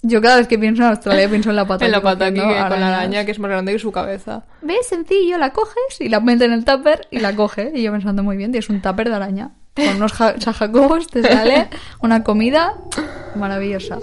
Yo cada vez que pienso en Australia pienso en la pata. En la pata aquí, con la arañas. araña, que es más grande que su cabeza. ¿Ves? Sencillo, la coges y la metes en el tupper y la coge. Y yo pensando, muy bien, tienes un tupper de araña. Con unos sajacobos te sale una comida maravillosa.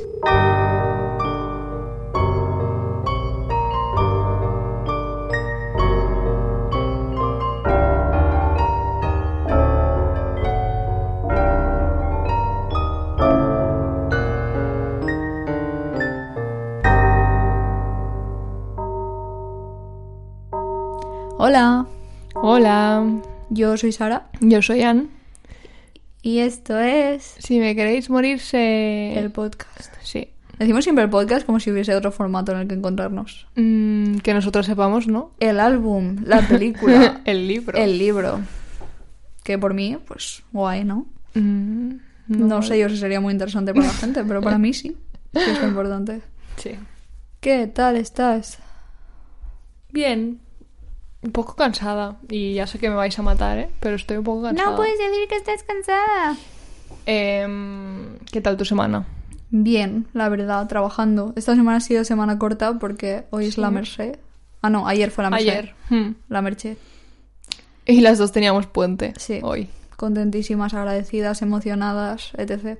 Hola, Hola, yo soy Sara yo soy Ann. y esto es Si me queréis morirse... el podcast. Sí. Decimos siempre el podcast como si hubiese otro formato en el que encontrarnos. Que nosotros sepamos, ¿no? El álbum, la película, El libro. el libro. Que por mí, pues guay, ¿no? No, No sé yo si sería muy interesante para la gente, pero para mí sí. Sí es importante. Sí. ¿Qué tal estás? Bien. Un poco cansada. Y ya sé que me vais a matar, ¿eh? Pero estoy un poco cansada. No puedes decir que estás cansada. ¿Qué tal tu semana? Bien, la verdad, trabajando. Esta semana ha sido semana corta porque hoy es la Merced. Ah, no, ayer fue la Merced. Ayer. La Merced. Y las dos teníamos puente. Sí. Hoy. Contentísimas, agradecidas, emocionadas, etc.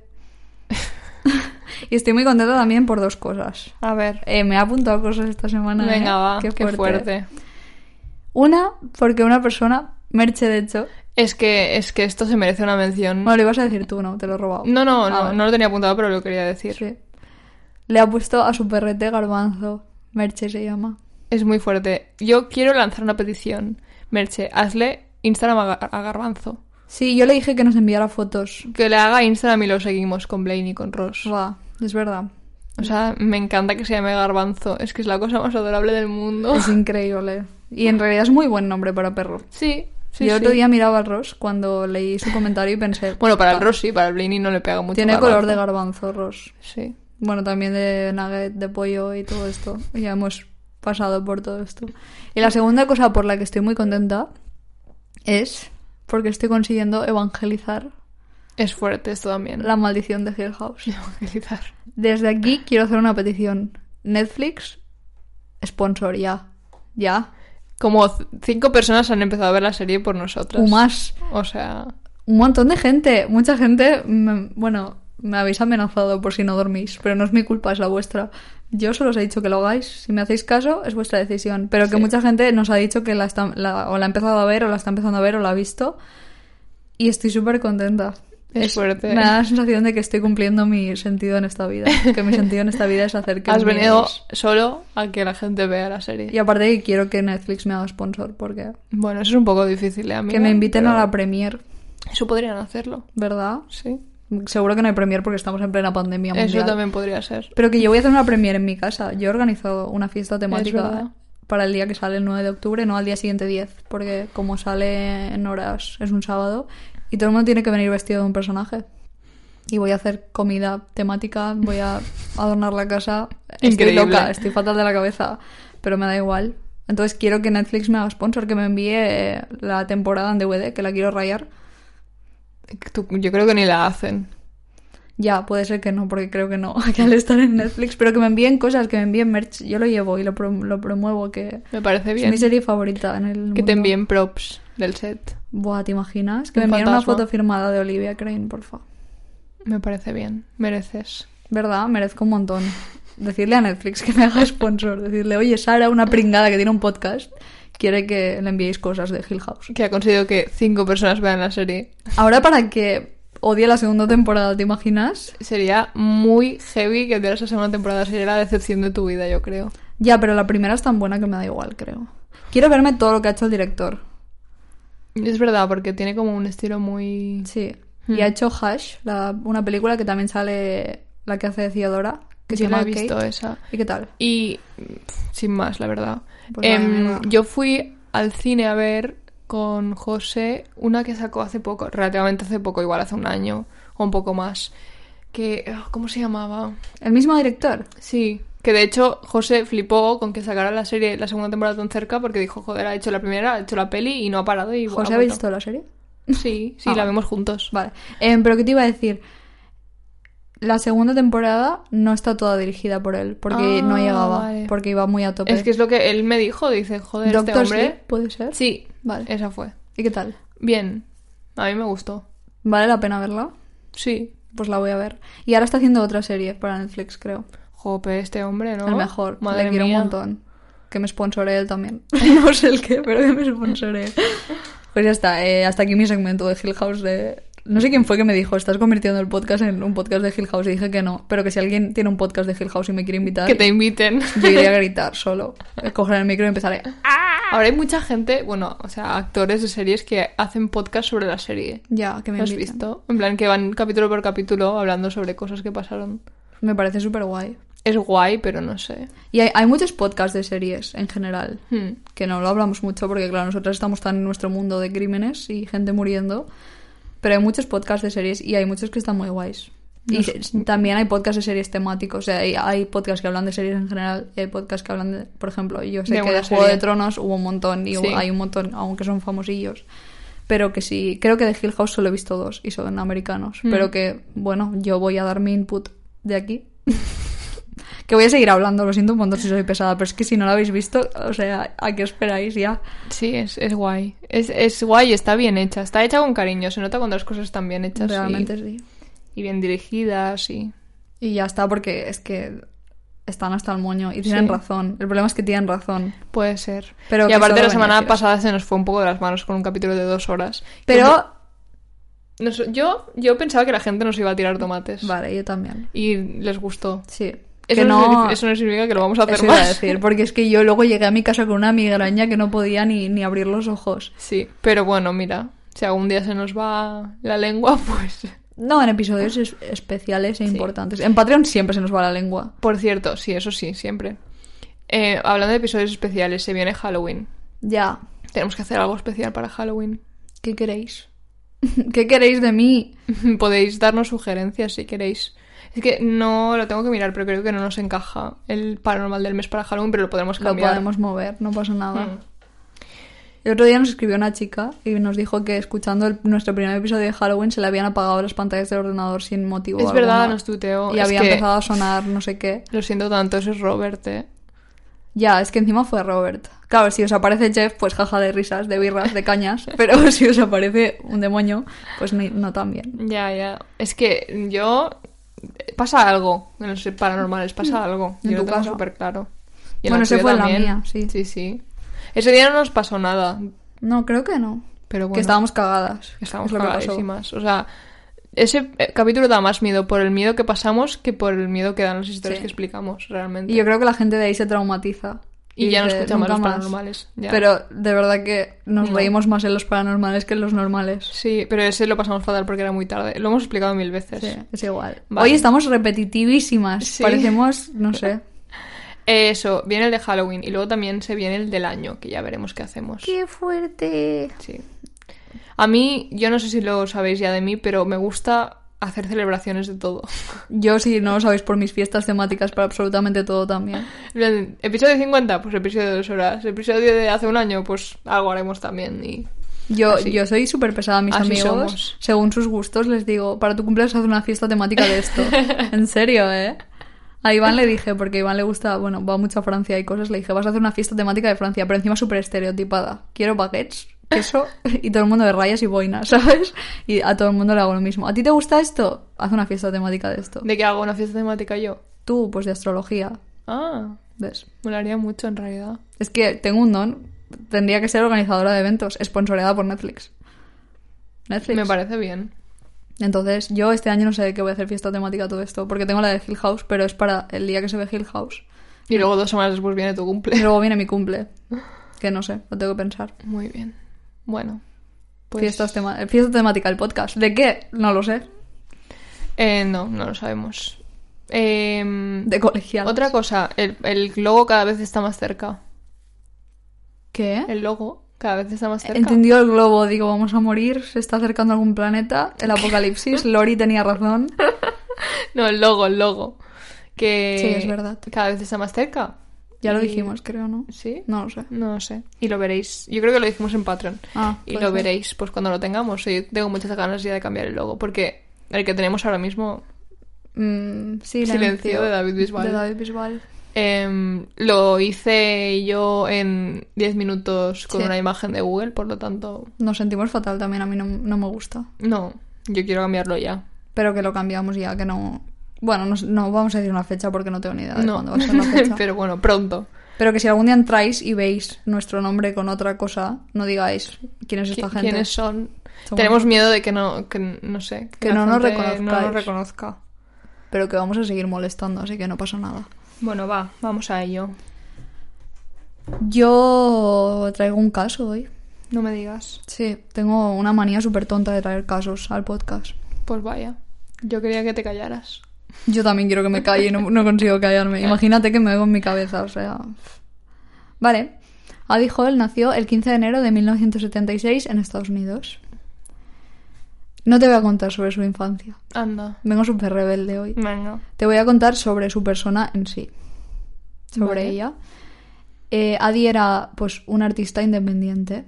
Y estoy muy contenta también por dos cosas. A ver. Me he apuntado cosas esta semana. Venga, va. Qué Qué fuerte. Una, porque una persona, Merche de hecho... Es que esto se merece una mención. Bueno, lo ibas a decir tú, ¿no? Te lo he robado. No Vale. lo tenía apuntado, pero lo quería decir. Sí. Le ha puesto a su perrete Garbanzo. Merche se llama. Es muy fuerte. Yo quiero lanzar una petición. Merche, hazle Instagram a Garbanzo. Sí, yo le dije que nos enviara fotos. Que le haga Instagram y lo seguimos con Blaine y con Ross. Va, es verdad. O sea, me encanta que se llame Garbanzo. Es que es la cosa más adorable del mundo. Es increíble. Y en realidad es muy buen nombre para perro. Sí, sí, Yo sí. otro día miraba al Ross cuando leí su comentario y pensé... Bueno, para el Ross sí, para el Blaine no le pega mucho. Tiene Garbanzo. color de garbanzo, Ross. Sí. Bueno, también de nugget, de pollo y todo esto. Ya hemos pasado por todo esto. Y la segunda cosa por la que estoy muy contenta es porque estoy consiguiendo evangelizar Es fuerte esto también. la maldición de Hill House. Evangelizar. Desde aquí quiero hacer una petición. Netflix, sponsor, ya. Ya. Como 5 personas han empezado a ver la serie por nosotras. O más. O sea... Un montón de gente. Mucha gente... Bueno, me habéis amenazado por si no dormís. Pero no es mi culpa, es la vuestra. Yo solo os he dicho que lo hagáis. Si me hacéis caso, es vuestra decisión. Pero que Sí. mucha gente nos ha dicho que o la ha empezado a ver, o la está empezando a ver, o la ha visto. Y estoy súper contenta. Es fuerte. Me da la sensación de que estoy cumpliendo mi sentido en esta vida. Que mi sentido en esta vida es hacer que... Has mis- venido solo a que la gente vea la serie. Y aparte que quiero que Netflix me haga sponsor, porque... Bueno, eso es un poco difícil, ¿eh, amiga? Que me inviten Pero a la premier, Eso podrían hacerlo. ¿verdad? Sí. Seguro que no hay premier porque estamos en plena pandemia mundial. Eso también podría ser. Pero que yo voy a hacer una premier en mi casa. Yo he organizado una fiesta Es temática verdad. para el día que sale el 9 de octubre, no al día siguiente 10, porque como sale en horas es un sábado y todo el mundo tiene que venir vestido de un personaje. Y voy a hacer comida temática, voy a adornar la casa. Estoy Increíble. loca, estoy fatal de la cabeza, pero me da igual. Entonces quiero que Netflix me haga sponsor, que me envíe la temporada en DVD, que la quiero rayar. Yo creo que ni la hacen. Ya, puede ser que no, porque creo que no, que al estar en Netflix, pero que me envíen cosas, que me envíen merch, yo lo llevo y lo promuevo, que Me parece es bien. mi serie favorita en el mundo. Que te envíen props del set. Buah, ¿te imaginas? Que Un me envíen una fantasma. foto firmada de Olivia Crane, porfa. Me parece bien. Mereces. ¿Verdad? Merezco un montón. Decirle a Netflix que me haga sponsor, decirle, oye, Sara, una pringada que tiene un podcast, quiere que le enviéis cosas de Hill House. Que ha conseguido que 5 personas vean la serie. Ahora para que odie la segunda temporada, ¿te imaginas? Sería muy heavy que esa segunda temporada sería la decepción de tu vida, yo creo. Ya, pero la primera es tan buena que me da igual, creo. Quiero verme todo lo que ha hecho el director. Es verdad, porque tiene como un estilo muy... Sí. Y ha hecho Hush, una película que también sale la que hace de Theodora, que se Yo la llama he visto Kate. esa. ¿Y qué tal? Y sin más, la verdad. Pues vaya mierda. Yo fui al cine a ver con José una que sacó hace poco, relativamente hace poco, igual hace un año o un poco más. Que, ¿cómo se llamaba? ¿El mismo director? Sí, que de hecho José flipó con que sacara la serie, la segunda temporada tan cerca, porque dijo, joder, ha hecho la primera, ha hecho la peli y no ha parado. Y ¿José ha ha vuelto. visto la serie? Sí, Ah, la vemos juntos. Vale. Pero ¿qué te iba a decir? La segunda temporada no está toda dirigida por él, porque no llegaba, vale. porque iba muy a tope. Es que es lo que él me dijo, dice, joder, Doctor este hombre... Sleep, ¿puede ser? Sí, Vale. esa fue. ¿Y qué tal? Bien, a mí me gustó. ¿Vale la pena verla? Sí. Pues la voy a ver. Y ahora está haciendo otra serie para Netflix, creo. Jope, este hombre, ¿no? El mejor. Madre Le quiero mía. un montón. Que me sponsore él también. No sé el qué, pero que me sponsore. Pues ya está. Hasta aquí mi segmento de Hill House de... No sé quién fue que me dijo, estás convirtiendo el podcast en un podcast de Hill House. Y dije que no. Pero que si alguien tiene un podcast de Hill House y me quiere invitar... Que te inviten. Yo iría a gritar solo. Coger el micro y empezaré... Ahora hay mucha gente, bueno, o sea, actores de series que hacen podcast sobre la serie. Ya, que me ¿Lo has inviten. visto? En plan, que van capítulo por capítulo hablando sobre cosas que pasaron. Me parece súper guay. Es guay, pero no sé. Y hay muchos podcasts de series en general. Hmm. Que no lo hablamos mucho porque, claro, nosotros estamos tan en nuestro mundo de crímenes y gente muriendo. Pero hay muchos podcasts de series y hay muchos que están muy guays. Y también hay podcasts de series temáticos. O sea, hay podcasts que hablan de series en general y hay podcasts que hablan de, por ejemplo, yo sé De que una de Juego serie. de Tronos hubo un montón y Sí. hay un montón, aunque son famosillos. Pero que sí, creo que de Hill House solo he visto 2 y son americanos. Pero que, bueno, yo voy a dar mi input de aquí. Que voy a seguir hablando, lo siento un montón si soy pesada, pero es que si no lo habéis visto, o sea, ¿a qué esperáis ya? Sí, es guay. Es guay, está bien hecha. Está hecha con cariño. Se nota cuando las cosas están bien hechas. Realmente sí. Y bien dirigidas y... Y ya está, porque es que están hasta el moño y tienen Sí. razón. El problema es que tienen razón. Puede ser. Pero y que aparte solo la semana beneficios. pasada se nos fue un poco de las manos con un capítulo de 2 horas. Pero... Yo pensaba que la gente nos iba a tirar tomates. Vale, yo también. Y les gustó. Sí. Eso que no... Eso no significa que lo vamos a hacer Eso iba a más. decir, porque es que yo luego llegué a mi casa con una migraña que no podía ni abrir los ojos. Sí, pero bueno, mira. Si algún día se nos va la lengua, pues... No, en episodios especiales e importantes. En Patreon siempre se nos va la lengua. Por cierto, sí, eso sí, siempre. Hablando de episodios especiales, se viene Halloween. Ya. Tenemos que hacer algo especial para Halloween. ¿Qué queréis? ¿Qué queréis de mí? Podéis darnos sugerencias si queréis. Es que no lo tengo que mirar, pero creo que no nos encaja el paranormal del mes para Halloween, pero lo podemos Lo cambiar. podemos mover, no pasa nada. Mm. El otro día nos escribió una chica y nos dijo que escuchando nuestro primer episodio de Halloween se le habían apagado las pantallas del ordenador sin motivo Es alguno. verdad, nos tuteó. Y Es había que- empezado a sonar no sé qué. Lo siento tanto, eso es Robert, ¿eh? Ya, es que encima fue Robert. Claro, si os aparece Jeff, pues jaja de risas, de birras, de cañas. Pero si os aparece un demonio, pues no tan bien. Ya. Es que yo... Pasa algo en los paranormales, pasa algo. ¿En Yo tu lo tengo casa? súper claro. Y en Bueno, la ese tuya fue en la también. mía, sí. Sí. Ese día no nos pasó nada, No, creo que no. pero bueno. Que estábamos cagadas. Estábamos es lo que pasó. cagadísimas. O sea, ese capítulo da más miedo por el miedo que pasamos que por el miedo que dan las historias Sí. que explicamos, realmente. Y yo creo que la gente de ahí se traumatiza. Y ya no dice, escuchamos "Nunca los más". paranormales. Ya. Pero de verdad que nos No. reímos más en los paranormales que en los normales. Sí, pero ese lo pasamos fatal porque era muy tarde. Lo hemos explicado 1000 veces. Sí, es igual. Vale. Hoy estamos repetitivísimas. Sí. Parecemos, no sé. Eso, viene el de Halloween y luego también se viene el del año, que ya veremos qué hacemos. ¡Qué fuerte! Sí. A mí, yo no sé si lo sabéis ya de mí, pero me gusta hacer celebraciones de todo. Yo, si no lo sabéis, por mis fiestas temáticas para absolutamente todo también. Episodio 50, pues episodio de 2 horas. Episodio de hace un año, pues algo haremos también. Y Yo así. soy súper pesada a mis Así amigos. somos. Según sus gustos, les digo, para tu cumpleaños haz una fiesta temática de esto. En serio, ¿eh? A Iván le dije, porque a Iván le gusta, bueno, va mucho a Francia y cosas, le dije, vas a hacer una fiesta temática de Francia, pero encima súper estereotipada. Quiero baguettes, queso y todo el mundo de rayas y boinas, ¿sabes? Y a todo el mundo le hago lo mismo. ¿A ti te gusta esto? Haz una fiesta temática de esto. ¿de qué hago una fiesta temática yo? Tú, pues de astrología, Ah, ¿ves? me lo haría mucho en realidad. Es que tengo un don, tendría que ser organizadora de eventos, sponsoreada por Netflix. Netflix. Me parece bien. Entonces, yo este año no sé de qué voy a hacer fiesta temática todo esto, porque tengo la de Hill House, pero es para el día que se ve Hill House. Y luego 2 semanas después viene tu Y cumple. luego viene mi cumple, que no sé, lo tengo que pensar. Muy bien. Bueno, pues... Fiesta temática, el podcast. ¿De qué? No lo sé. No lo sabemos. De colegial. Otra cosa, el logo cada vez está más cerca. ¿Qué? El logo cada vez está más cerca. Entendió el globo, digo, vamos a morir, se está acercando algún planeta, el apocalipsis, Lori tenía razón. No, el logo. Que Sí, es verdad. cada vez está más cerca. Ya lo Y- dijimos, creo, ¿no? ¿Sí? No lo sé. No lo sé. Y lo veréis. Yo creo que lo dijimos en Patreon. Ah, Y puede lo ser. veréis pues cuando lo tengamos. Yo tengo muchas ganas ya de cambiar el logo porque el que tenemos ahora mismo Silencio de David Bisbal. De David Bisbal. Lo hice yo en 10 minutos con Sí. una imagen de Google, por lo tanto... Nos sentimos fatal también, a mí no me gusta. No, yo quiero cambiarlo ya. Pero que lo cambiamos ya, que no... Bueno, no vamos a decir una fecha porque no tengo ni idea de No, cuándo va a ser la fecha. pero bueno, pronto. Pero que si algún día entráis y veis nuestro nombre con otra cosa, no digáis quién es esta gente. ¿Quiénes son? Somos- Tenemos miedo de que no sé. Que la no nos gente reconozcáis. no nos reconozca. Pero que vamos a seguir molestando, así que no pasa nada. Bueno, vamos a ello. Yo traigo un caso hoy. No me digas. Sí, tengo una manía súper tonta de traer casos al podcast. Pues vaya. Yo quería que te callaras. Yo también quiero que me calle y no consigo callarme. Imagínate que me oigo en mi cabeza, o sea... Vale. Adi Hall nació el 15 de enero de 1976 en Estados Unidos. No te voy a contar sobre su infancia. Anda. Vengo súper rebelde hoy. Venga. Te voy a contar sobre su persona en sí. Sobre Vale. ella. Adi era, pues, un artista independiente.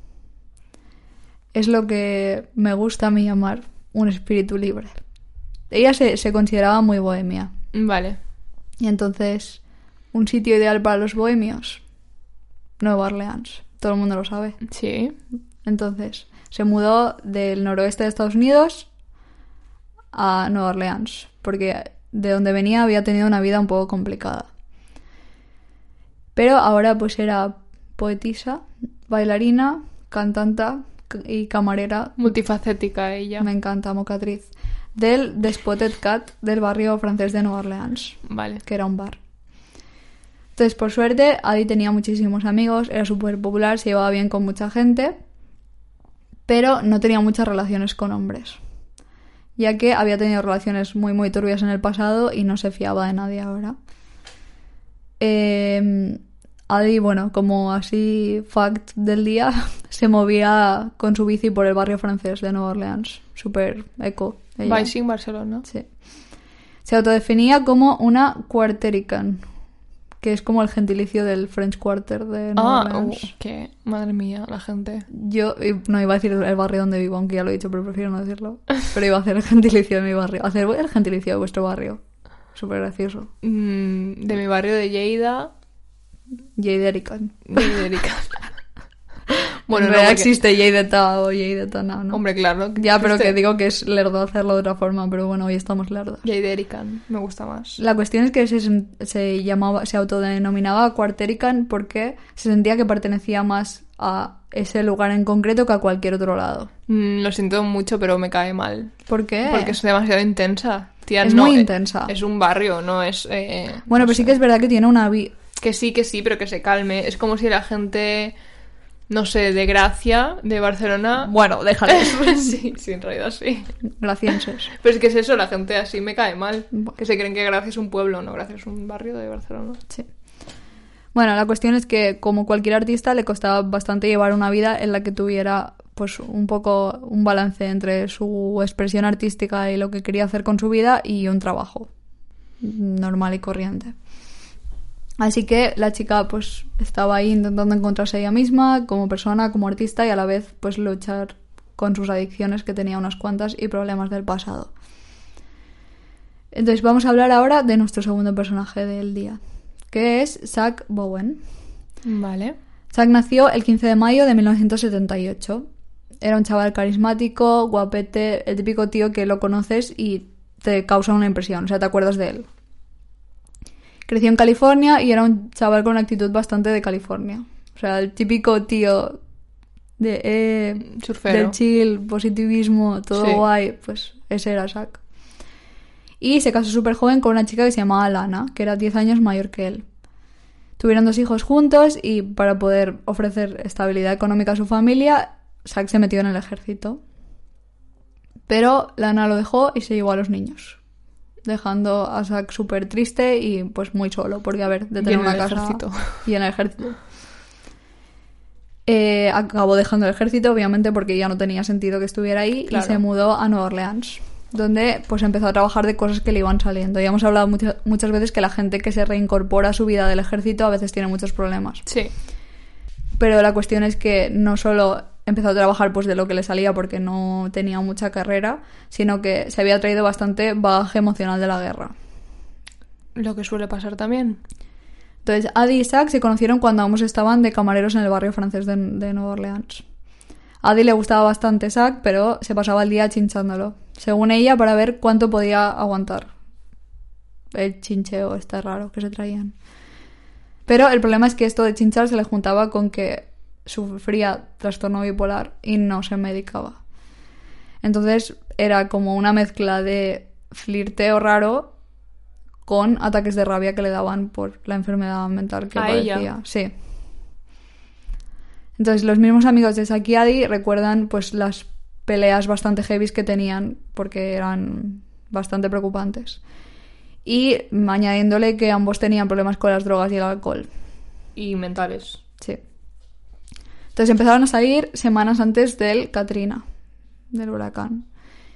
Es lo que me gusta a mí llamar un espíritu libre. Ella se consideraba muy bohemia. Vale. Y entonces, un sitio ideal para los bohemios, Nueva Orleans. Todo el mundo lo sabe. Sí. Entonces, se mudó del noroeste de Estados Unidos a Nueva Orleans, porque de donde venía había tenido una vida un poco complicada. Pero ahora pues era poetisa, bailarina, cantanta y camarera. Multifacética ella. Me encanta, mocatriz. Del The Spotted Cat del barrio francés de Nueva Orleans, Vale. que era un bar. Entonces, por suerte, Adi tenía muchísimos amigos, era súper popular, se llevaba bien con mucha gente, pero no tenía muchas relaciones con hombres, ya que había tenido relaciones muy, muy turbias en el pasado y no se fiaba de nadie ahora. Adi, bueno, como así fact del día, se movía con su bici por el barrio francés de Nueva Orleans, súper eco. ella. Bicing Barcelona. Sí. Se autodefinía como una quarterican, que es como el gentilicio del French Quarter de Nueva Orleans. Que madre mía, la gente. Yo no iba a decir el barrio donde vivo, aunque ya lo he dicho, pero prefiero no decirlo. Pero iba a hacer el gentilicio de mi barrio. Hacer el gentilicio de vuestro barrio. Súper gracioso. De mi barrio de Lleida. Lleiderican. De Erika. Bueno, en realidad existe Lleideta o Lleidetana, ¿no? Hombre, claro. Ya, pero que digo que es lerdo hacerlo de otra forma, pero bueno, hoy estamos lerdos. Lleiderican, me gusta más. La cuestión es que se autodenominaba Quarterican porque se sentía que pertenecía más a ese lugar en concreto que a cualquier otro lado. Lo siento mucho, pero me cae mal. ¿Por qué? Porque es demasiado intensa. Tía, Es no, muy intensa. Es un barrio, no es... Bueno, no pero sí sé. que es verdad que tiene una... Que sí, pero que se calme. Es como si la gente, no sé, de Gracia, de Barcelona... Bueno, déjale eso. sí, en realidad sí. Gracienses. Pero es que es eso, la gente así me cae mal. Bueno. Que se creen que Gracia es un pueblo, no, Gracia es un barrio de Barcelona. Sí. Bueno, la cuestión es que, como cualquier artista, le costaba bastante llevar una vida en la que tuviera pues un poco un balance entre su expresión artística y lo que quería hacer con su vida y un trabajo normal y corriente. Así que la chica pues estaba ahí intentando encontrarse a ella misma como persona, como artista y a la vez pues luchar con sus adicciones, que tenía unas cuantas, y problemas del pasado. Entonces vamos a hablar ahora de nuestro segundo personaje del día, que es Zach Bowen. Vale. Zach nació el 15 de mayo de 1978. Era un chaval carismático, guapete, el típico tío que lo conoces y te causa una impresión, o sea, te acuerdas de él. Creció en California y era un chaval con una actitud bastante de California. O sea, el típico tío de Surfero. del chill, positivismo, todo Sí. guay, pues ese era Zach. Y se casó súper joven con una chica que se llamaba Lana, que era 10 años mayor que él. Tuvieron 2 hijos juntos y para poder ofrecer estabilidad económica a su familia, Zach se metió en el ejército. Pero Lana lo dejó y se llevó a los niños, dejando a Zach súper triste y pues muy solo, porque a ver, de tener Y en una el casa ejército. y en el ejército. Acabó dejando el ejército, obviamente, porque ya no tenía sentido que estuviera ahí, Claro. y se mudó a Nueva Orleans, donde pues empezó a trabajar de cosas que le iban saliendo. Ya hemos hablado muchas veces que la gente que se reincorpora a su vida del ejército a veces tiene muchos problemas. Sí. Pero la cuestión es que no solo empezó a trabajar pues de lo que le salía porque no tenía mucha carrera, sino que se había traído bastante bagaje emocional de la guerra. Lo que suele pasar también. Entonces, Addie y Zack se conocieron cuando ambos estaban de camareros en el barrio francés de Nueva Orleans. A Addie le gustaba bastante Zack, pero se pasaba el día chinchándolo, según ella, para ver cuánto podía aguantar el chincheo este raro que se traían. Pero el problema es que esto de chinchar se le juntaba con que sufría trastorno bipolar y no se medicaba. Entonces era como una mezcla de flirteo raro con ataques de rabia que le daban por la enfermedad mental que padecía. Ella. Sí. Entonces los mismos amigos de Zack y Addie recuerdan pues las peleas bastante heavies que tenían porque eran bastante preocupantes. Y añadiéndole que ambos tenían problemas con las drogas y el alcohol. Y mentales. Sí. Entonces empezaron a salir semanas antes del Katrina, del huracán.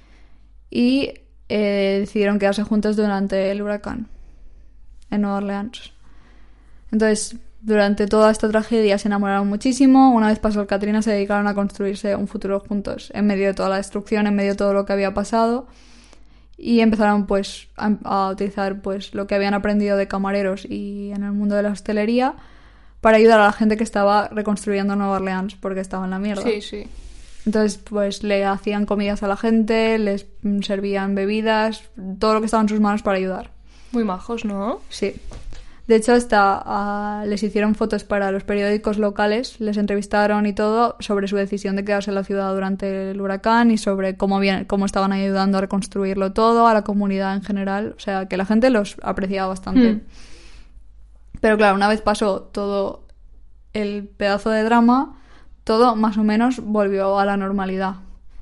Y decidieron quedarse juntos durante el huracán en Nueva Orleans. Entonces, durante toda esta tragedia se enamoraron muchísimo. Una vez pasó el Katrina, se dedicaron a construirse un futuro juntos, en medio de toda la destrucción, en medio de todo lo que había pasado. Y empezaron pues a utilizar pues lo que habían aprendido de camareros y en el mundo de la hostelería para ayudar a la gente que estaba reconstruyendo Nueva Orleans porque estaba en la mierda. Sí, sí. Entonces, pues le hacían comidas a la gente, les servían bebidas, todo lo que estaba en sus manos para ayudar. Muy majos, ¿no? Sí. De hecho, hasta les hicieron fotos para los periódicos locales, les entrevistaron y todo sobre su decisión de quedarse en la ciudad durante el huracán y sobre cómo estaban ayudando a reconstruirlo todo, a la comunidad en general. O sea, que la gente los apreciaba bastante. Pero claro, una vez pasó todo el pedazo de drama, todo más o menos volvió a la normalidad.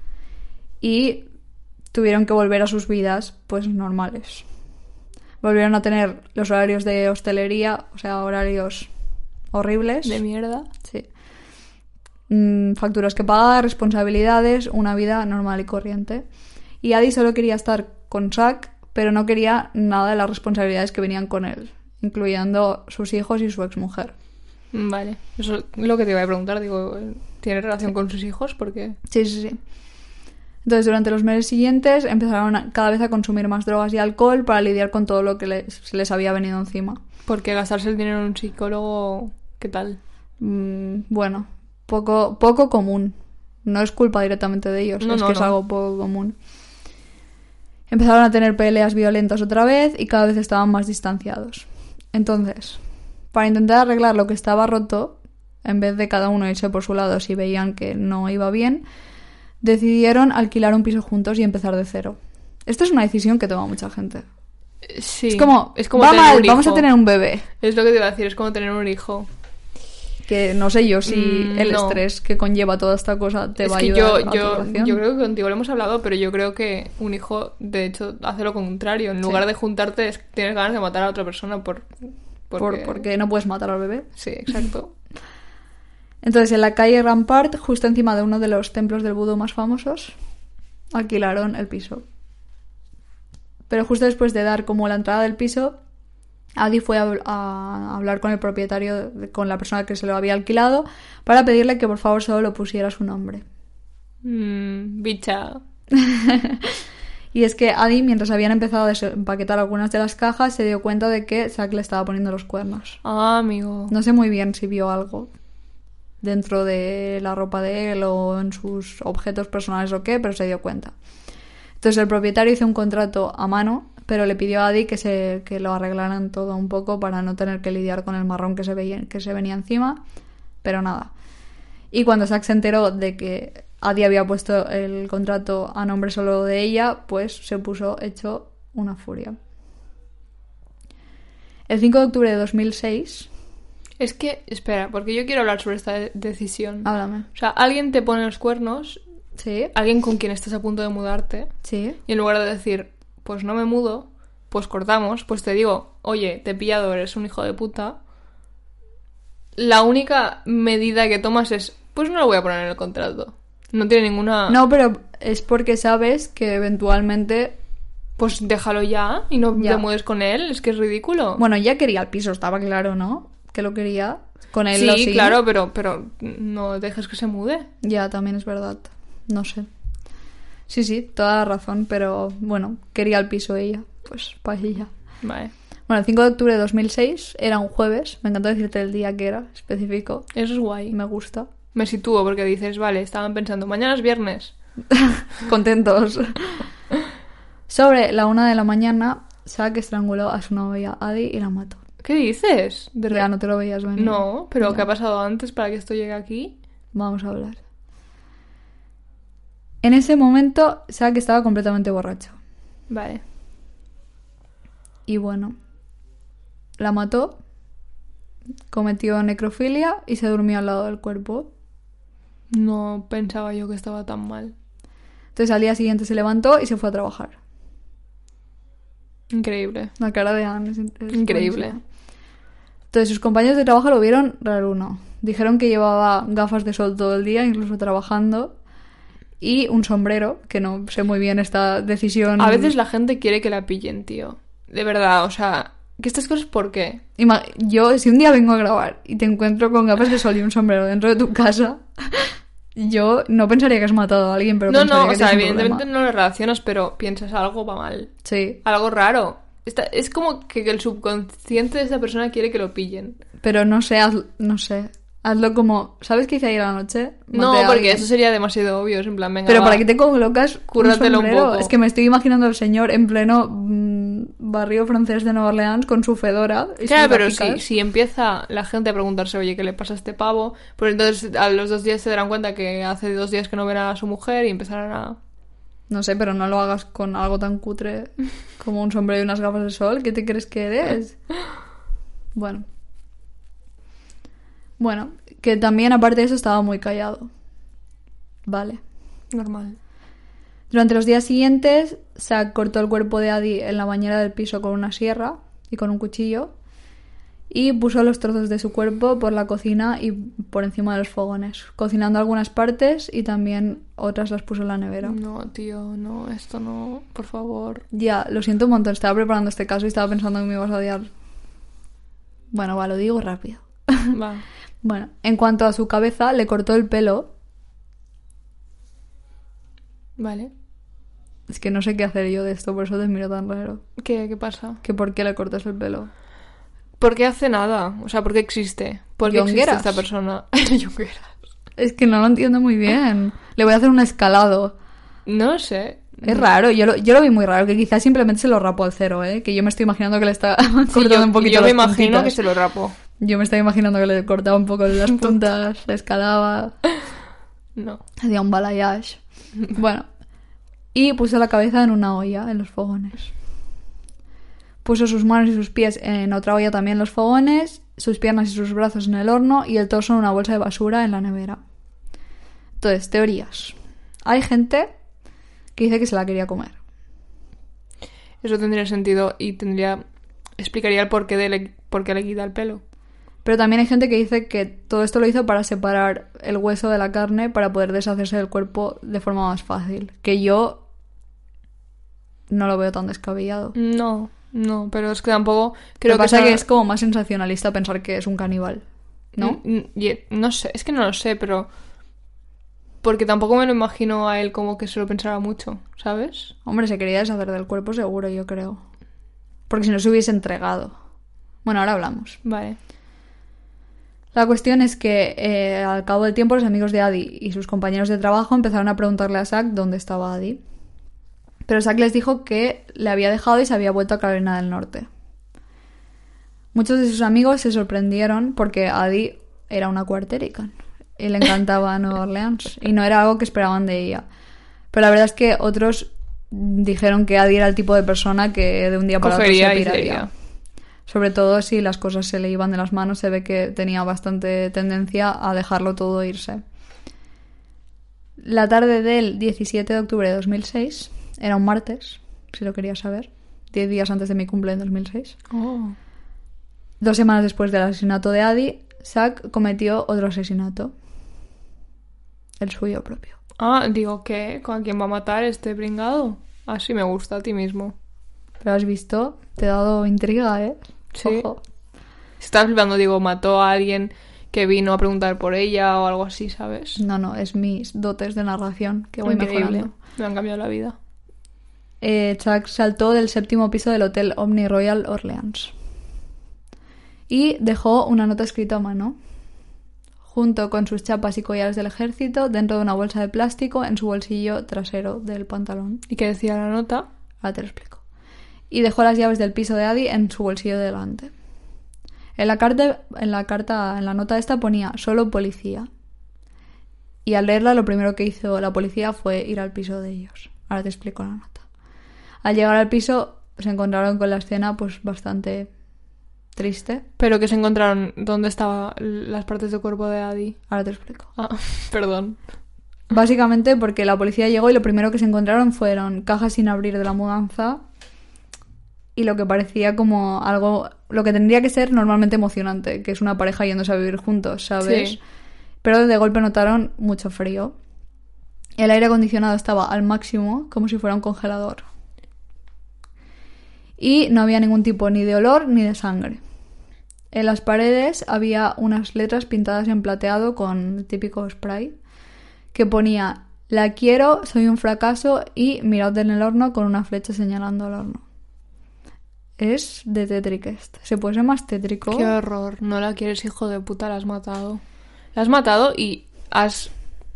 Y tuvieron que volver a sus vidas, pues, normales. Volvieron a tener los horarios de hostelería, o sea, horarios horribles. De mierda. Sí. Facturas que pagar, responsabilidades, una vida normal y corriente. Y Addie solo quería estar con Zack, pero no quería nada de las responsabilidades que venían con él, incluyendo sus hijos y su exmujer. Vale. Eso es lo que te iba a preguntar. Digo, ¿tiene relación con sus hijos? Porque Sí, sí, sí. Entonces, durante los meses siguientes empezaron cada vez a consumir más drogas y alcohol para lidiar con todo lo que les había venido encima. porque gastarse el dinero en un psicólogo, ¿qué tal? Bueno, poco común. No es culpa directamente de ellos, es algo poco común. Empezaron a tener peleas violentas otra vez y cada vez estaban más distanciados. Entonces, para intentar arreglar lo que estaba roto, en vez de cada uno irse por su lado si veían que no iba bien, decidieron alquilar un piso juntos y empezar de cero. Esta es una decisión que toma mucha gente. Sí. Es como tener un hijo. vamos a tener un bebé. Es lo que te iba a decir, es como tener un hijo. Que no sé yo si el estrés que conlleva toda esta cosa te va a ayudar a tu relación. Yo creo que contigo lo hemos hablado, pero yo creo que un hijo, de hecho, hace lo contrario. En lugar de juntarte, tienes ganas de matar a otra persona porque no puedes matar al bebé. Sí, exacto. Entonces, en la calle Rampart, justo encima de uno de los templos del vudú más famosos, alquilaron el piso. Pero justo después de dar como la entrada del piso, Addie fue a hablar con el propietario, con la persona que se lo había alquilado, para pedirle que por favor solo lo pusiera su nombre. Bicha. Y es que Addie, mientras habían empezado a desempaquetar algunas de las cajas, se dio cuenta de que Zack le estaba poniendo los cuernos. Ah, amigo. No sé muy bien si vio algo dentro de la ropa de él o en sus objetos personales o qué, pero se dio cuenta. Entonces el propietario hizo un contrato a mano, pero le pidió a Addie que lo arreglaran todo un poco para no tener que lidiar con el marrón que se venía encima, pero nada. Y cuando Zack se enteró de que Addie había puesto el contrato a nombre solo de ella, pues se puso hecho una furia. El 5 de octubre de 2006... Es que, espera, porque yo quiero hablar sobre esta decisión. Háblame. O sea, alguien te pone los cuernos, Sí. alguien con quien estás a punto de mudarte, Sí. y en lugar de decir, pues no me mudo, pues cortamos, pues te digo, oye, te he pillado, eres un hijo de puta, la única medida que tomas es, pues no lo voy a poner en el contrato. No tiene ninguna... No, pero es porque sabes que eventualmente... Pues déjalo ya y no Ya. te mueves con él, es que es ridículo. Bueno, ya quería el piso, estaba claro, ¿no? Que lo quería, Con él lo Sí, sigue. claro, pero no dejes que se mude. Ya, también es verdad. No sé. Sí, toda la razón, pero bueno, quería el piso ella. Pues para ella. Vale. Bueno, el 5 de octubre de 2006 era un jueves. Me encantó decirte el día que era, específico. Eso es guay. Me gusta. Me sitúo porque dices, vale, estaban pensando, mañana es viernes. Contentos. Sobre la 1 de la mañana, Zack estranguló a su novia Adi y la mató. ¿Qué dices? Ya no te lo veías venir. No, pero Ya. ¿qué ha pasado antes para que esto llegue aquí? Vamos a hablar. En ese momento, Zack estaba completamente borracho. Vale. Y bueno, la mató, cometió necrofilia y se durmió al lado del cuerpo. No pensaba yo que estaba tan mal. Entonces al día siguiente se levantó y se fue a trabajar. Increíble. La cara de Anne es Increíble. buenísima. Entonces sus compañeros de trabajo lo vieron raruno. Dijeron que llevaba gafas de sol todo el día, incluso trabajando, y un sombrero, que no sé muy bien esta decisión. A veces la gente quiere que la pillen, tío. De verdad, o sea, que estas cosas, ¿por qué? Yo, si un día vengo a grabar y te encuentro con gafas de sol y un sombrero dentro de tu casa, yo no pensaría que has matado a alguien, pero No, pensaría o que sea, tienes un evidentemente problema. no lo relacionas, pero piensas algo va mal. Sí, Algo raro. Es como que el subconsciente de esa persona quiere que lo pillen. pero no sé, hazlo como... ¿Sabes qué hice ayer a la noche? No, Maté a porque alguien. eso sería demasiado obvio. Es en plan, venga, Pero va. ¿para qué te colocas Cúrratelo un sombrero? poco. Es que me estoy imaginando al señor en pleno barrio francés de Nueva Orleans con su fedora y Claro, sus pero gafas. si empieza la gente a preguntarse, oye, ¿qué le pasa a este pavo? Pues entonces a los 2 días se darán cuenta que hace 2 días que no ven a su mujer y empezarán a... No sé, pero no lo hagas con algo tan cutre como un sombrero y unas gafas de sol. ¿Qué te crees que eres? Bueno, que también aparte de eso estaba muy callado. Vale. Normal. Durante los días siguientes, Zack cortó el cuerpo de Adi en la bañera del piso con una sierra y con un cuchillo y puso los trozos de su cuerpo por la cocina y por encima de los fogones, cocinando algunas partes y también otras las puso en la nevera. No, tío, no, esto no, por favor. Ya, lo siento un montón, estaba preparando este caso y estaba pensando que me ibas a odiar. Bueno, lo digo rápido. Va. Bueno, en cuanto a su cabeza, le cortó el pelo. Vale. Es que no sé qué hacer yo de esto, por eso te miro tan raro. ¿Qué pasa? ¿Que por qué le cortas el pelo? ¿Por qué hace nada? O sea, ¿por qué existe? ¿Por qué existe Yongueras. esta persona? Yongueras. Es que no lo entiendo muy bien. Le voy a hacer un escalado. No lo sé. Es raro, yo lo vi muy raro, que quizás simplemente se lo rapó al cero, ¿eh? Que yo me estoy imaginando que le está Sí, cortando un poquito yo me las imagino puntitas. que se lo rapo. Yo me estaba imaginando que le cortaba un poco las puntas, le escalaba, No. hacía un balayage. Bueno, y puso la cabeza en una olla, en los fogones. Puso sus manos y sus pies en otra olla también en los fogones, sus piernas y sus brazos en el horno y el torso en una bolsa de basura en la nevera. Entonces, teorías. Hay gente que dice que se la quería comer. Eso tendría sentido y explicaría el porqué le quita el pelo. Pero también hay gente que dice que todo esto lo hizo para separar el hueso de la carne para poder deshacerse del cuerpo de forma más fácil. Que yo no lo veo tan descabellado. No, pero es que tampoco Lo creo que pasa sea- es que es como más sensacionalista pensar que es un caníbal, ¿no? No sé, es que no lo sé, pero... Porque tampoco me lo imagino a él como que se lo pensara mucho, ¿sabes? Hombre, se quería deshacer del cuerpo seguro, yo creo. Porque si no se hubiese entregado. Bueno, ahora hablamos. Vale. La cuestión es que al cabo del tiempo los amigos de Adi y sus compañeros de trabajo empezaron a preguntarle a Zack dónde estaba Adi. Pero Zack les dijo que le había dejado y se había vuelto a Carolina del Norte. Muchos de sus amigos se sorprendieron porque Adi era una Puerto Rican y le encantaba Nueva Orleans y no era algo que esperaban de ella. Pero la verdad es que otros dijeron que Adi era el tipo de persona que de un día para otro Cogería se y piraría. sería. Sobre todo si las cosas se le iban de las manos, se ve que tenía bastante tendencia a dejarlo todo irse. La tarde del 17 de octubre de 2006, era un martes, si lo querías saber, 10 días antes de mi cumple en 2006. Oh. 2 semanas después del asesinato de Adi, Zack cometió otro asesinato. El suyo propio. Ah, digo, ¿qué? ¿Con quién va a matar este pringado? Así me gusta a ti mismo. Pero has visto, te he dado intriga, ¿eh? Sí. Ojo. Estaba flipando, digo, mató a alguien que vino a preguntar por ella o algo así, ¿sabes? No, es mis dotes de narración que voy Increíble. mejorando. Me han cambiado la vida. Chuck saltó del 7º piso del Hotel Omni Royal Orleans y dejó una nota escrita a mano, junto con sus chapas y collares del ejército, dentro de una bolsa de plástico en su bolsillo trasero del pantalón. ¿Y qué decía la nota? Ahora te lo explico. Y dejó las llaves del piso de Addie en su bolsillo de delante. En la nota esta ponía solo policía. Y al leerla, lo primero que hizo la policía fue ir al piso de ellos. Ahora te explico la nota. Al llegar al piso, se encontraron con la escena pues bastante triste. ¿Pero que se encontraron? ¿Dónde estaban las partes del cuerpo de Addie? Ahora te explico. Ah, perdón. Básicamente porque la policía llegó y lo primero que se encontraron fueron cajas sin abrir de la mudanza y lo que parecía como algo... Lo que tendría que ser normalmente emocionante, que es una pareja yéndose a vivir juntos, ¿sabes? Sí. Pero de golpe notaron mucho frío. El aire acondicionado estaba al máximo, como si fuera un congelador. Y no había ningún tipo ni de olor ni de sangre. En las paredes había unas letras pintadas en plateado con el típico spray que ponía: la quiero, soy un fracaso y mirad en el horno con una flecha señalando al horno. Es de Tetricest. ¿Se puede ser más tétrico? Qué horror. No la quieres, hijo de puta, la has matado. La has matado y has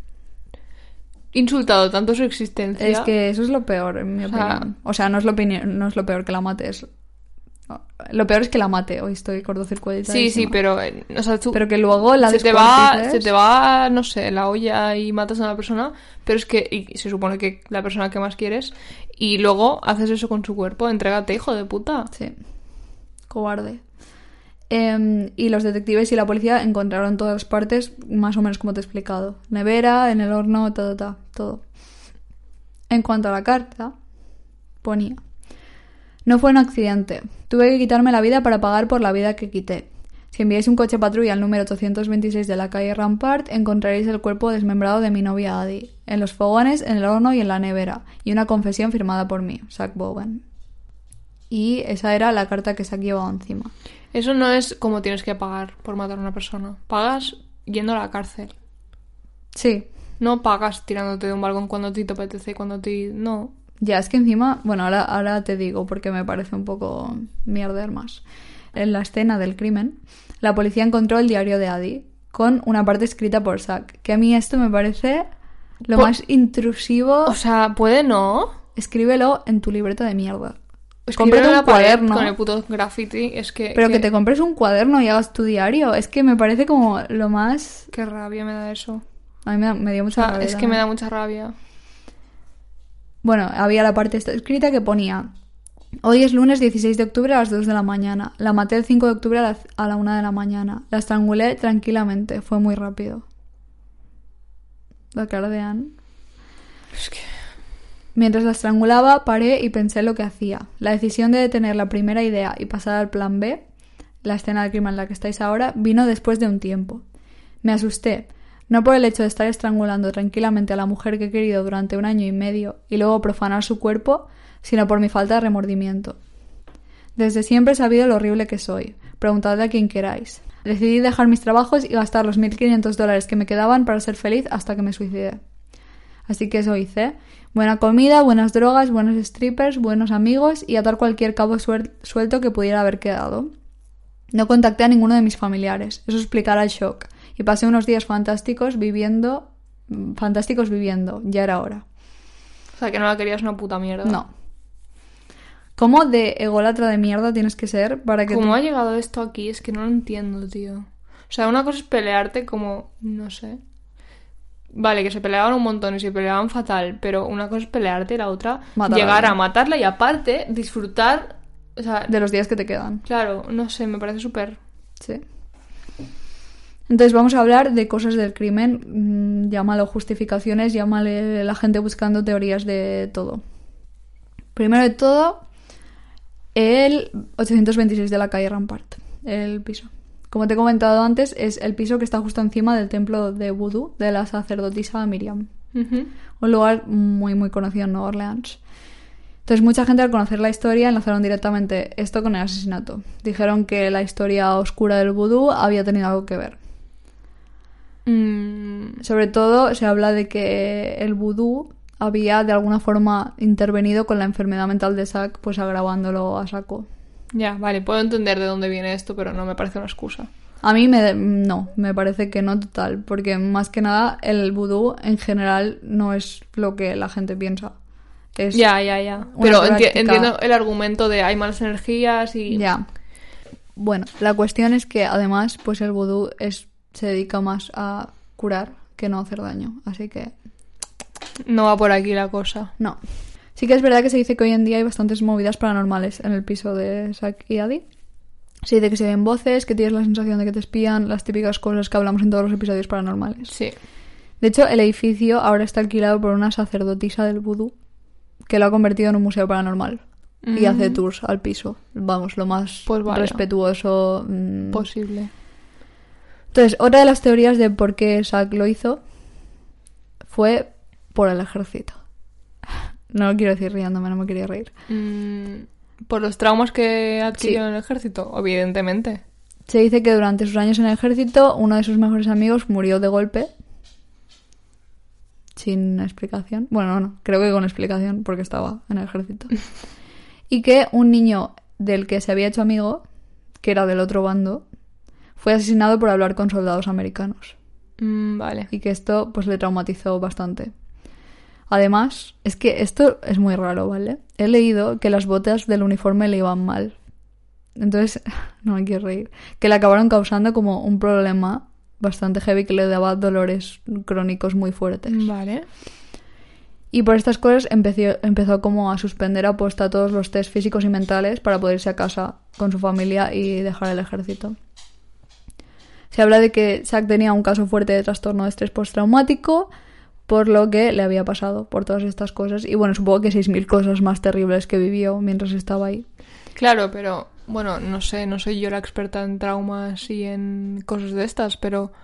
insultado tanto su existencia. Es que eso es lo peor, en mi O sea, opinión. O sea, no es lo peor que la mates. Lo peor es que la mate. Hoy estoy cortocircuitadísima. Sí, pero... O sea, tú... Pero que luego la se te va, descuartices. no sé, la olla y matas a una persona, pero es que... Y se supone que la persona que más quieres... Y luego haces eso con su cuerpo. Entrégate, hijo de puta. Sí. Cobarde. Y los detectives y la policía encontraron todas las partes más o menos como te he explicado. Nevera, en el horno, todo. En cuanto a la carta, ponía: no fue un accidente. Tuve que quitarme la vida para pagar por la vida que quité. Si enviáis un coche patrulla al número 826 de la calle Rampart, encontraréis el cuerpo desmembrado de mi novia Addie, en los fogones, en el horno y en la nevera, y una confesión firmada por mí, Zack Bowen. Y esa era la carta que Zack llevaba encima. Eso no es como tienes que pagar por matar a una persona. Pagas yendo a la cárcel. Sí. No pagas tirándote de un balcón cuando a ti te apetece y cuando a ti... No. Ya, es que encima... Bueno, ahora te digo porque me parece un poco mierder más. En la escena del crimen, la policía encontró el diario de Addie con una parte escrita por Zack. Que a mí esto me parece lo más intrusivo. O sea, ¿puede no? Escríbelo en tu libreta de mierda. Cómprate un cuaderno. Con el puto graffiti, es que... Pero que te compres un cuaderno y hagas tu diario. Es que me parece como lo más... Qué rabia me da eso. A mí me dio mucha rabia. Es que me da mucha rabia. Bueno, había la parte esta escrita que ponía: hoy es lunes 16 de octubre a las 2 de la mañana. La maté el 5 de octubre a la 1 de la mañana. La estrangulé tranquilamente. Fue muy rápido. La cara de Anne. Es que... Mientras la estrangulaba, paré y pensé lo que hacía. La decisión de detener la primera idea y pasar al plan B, la escena del crimen en la que estáis ahora, vino después de un tiempo. Me asusté, no por el hecho de estar estrangulando tranquilamente a la mujer que he querido durante 1 año y medio y luego profanar su cuerpo, sino por mi falta de remordimiento. Desde siempre he sabido lo horrible que soy. Preguntadle a quien queráis. Decidí dejar mis trabajos y gastar los $1.500 que me quedaban para ser feliz hasta que me suicidé. Así que eso hice. Buena comida, buenas drogas, buenos strippers, buenos amigos y atar cualquier cabo suelto que pudiera haber quedado. No contacté a ninguno de mis familiares. Eso explicará el shock. Y pasé unos días fantásticos viviendo. Ya era hora. O sea, que no la querías una puta mierda. No. ¿Cómo de ególatra de mierda tienes que ser para que... ¿Cómo ha llegado esto aquí? Es que no lo entiendo, tío. O sea, una cosa es pelearte como... No sé... Vale, que se peleaban un montón y se peleaban fatal, pero una cosa es pelearte y la otra llegar a matarla y aparte disfrutar, o sea, de los días que te quedan. Claro, no sé, me parece súper... Sí. Entonces vamos a hablar de cosas del crimen, llámalo justificaciones, llámale la gente buscando teorías de todo. Primero de todo, el 826 de la calle Rampart, el piso. Como te he comentado antes, es el piso que está justo encima del templo de vudú de la sacerdotisa Miriam. Uh-huh. Un lugar muy, muy conocido en Nueva Orleans. Entonces mucha gente al conocer la historia enlazaron directamente esto con el asesinato. Dijeron que la historia oscura del vudú había tenido algo que ver. Sobre todo se habla de que el vudú había de alguna forma intervenido con la enfermedad mental de Zack, pues agravándolo a saco. Ya, vale, puedo entender de dónde viene esto, pero no me parece una excusa. A mí me parece que no total, porque más que nada el vudú en general no es lo que la gente piensa. Es Ya. Pero práctica... entiendo el argumento de hay malas energías y... Ya. Bueno, la cuestión es que además pues el vudú se dedica más a curar que no hacer daño, así que... No va por aquí la cosa. No. Sí que es verdad que se dice que hoy en día hay bastantes movidas paranormales en el piso de Zack y Adi. Se dice que se ven voces, que tienes la sensación de que te espían, las típicas cosas que hablamos en todos los episodios paranormales. Sí. De hecho, el edificio ahora está alquilado por una sacerdotisa del vudú que lo ha convertido en un museo paranormal. Y hace tours al piso. Vamos, lo más Pues vaya. respetuoso Posible. Entonces, otra de las teorías de por qué Zack lo hizo fue por el ejército. No lo quiero decir riéndome, no me quería reír. ¿Por los traumas que adquirió en el ejército? Evidentemente. Se dice que durante sus años en el ejército, uno de sus mejores amigos murió de golpe. Sin explicación. Bueno, no, creo que con explicación, porque estaba en el ejército. Y que un niño del que se había hecho amigo, que era del otro bando, fue asesinado por hablar con soldados americanos. Vale. Y que esto pues le traumatizó bastante. Además, es que esto es muy raro, ¿vale? He leído que las botas del uniforme le iban mal. Entonces, no me quiero reír. Que le acabaron causando como un problema bastante heavy que le daba dolores crónicos muy fuertes. Vale. Y por estas cosas empezó como a suspender a posta todos los test físicos y mentales para poder irse a casa con su familia y dejar el ejército. Se habla de que Zack tenía un caso fuerte de trastorno de estrés postraumático, por lo que le había pasado por todas estas cosas. Y bueno, supongo que 6.000 cosas más terribles que vivió mientras estaba ahí. Claro, pero bueno, no sé, no soy yo la experta en traumas y en cosas de estas, pero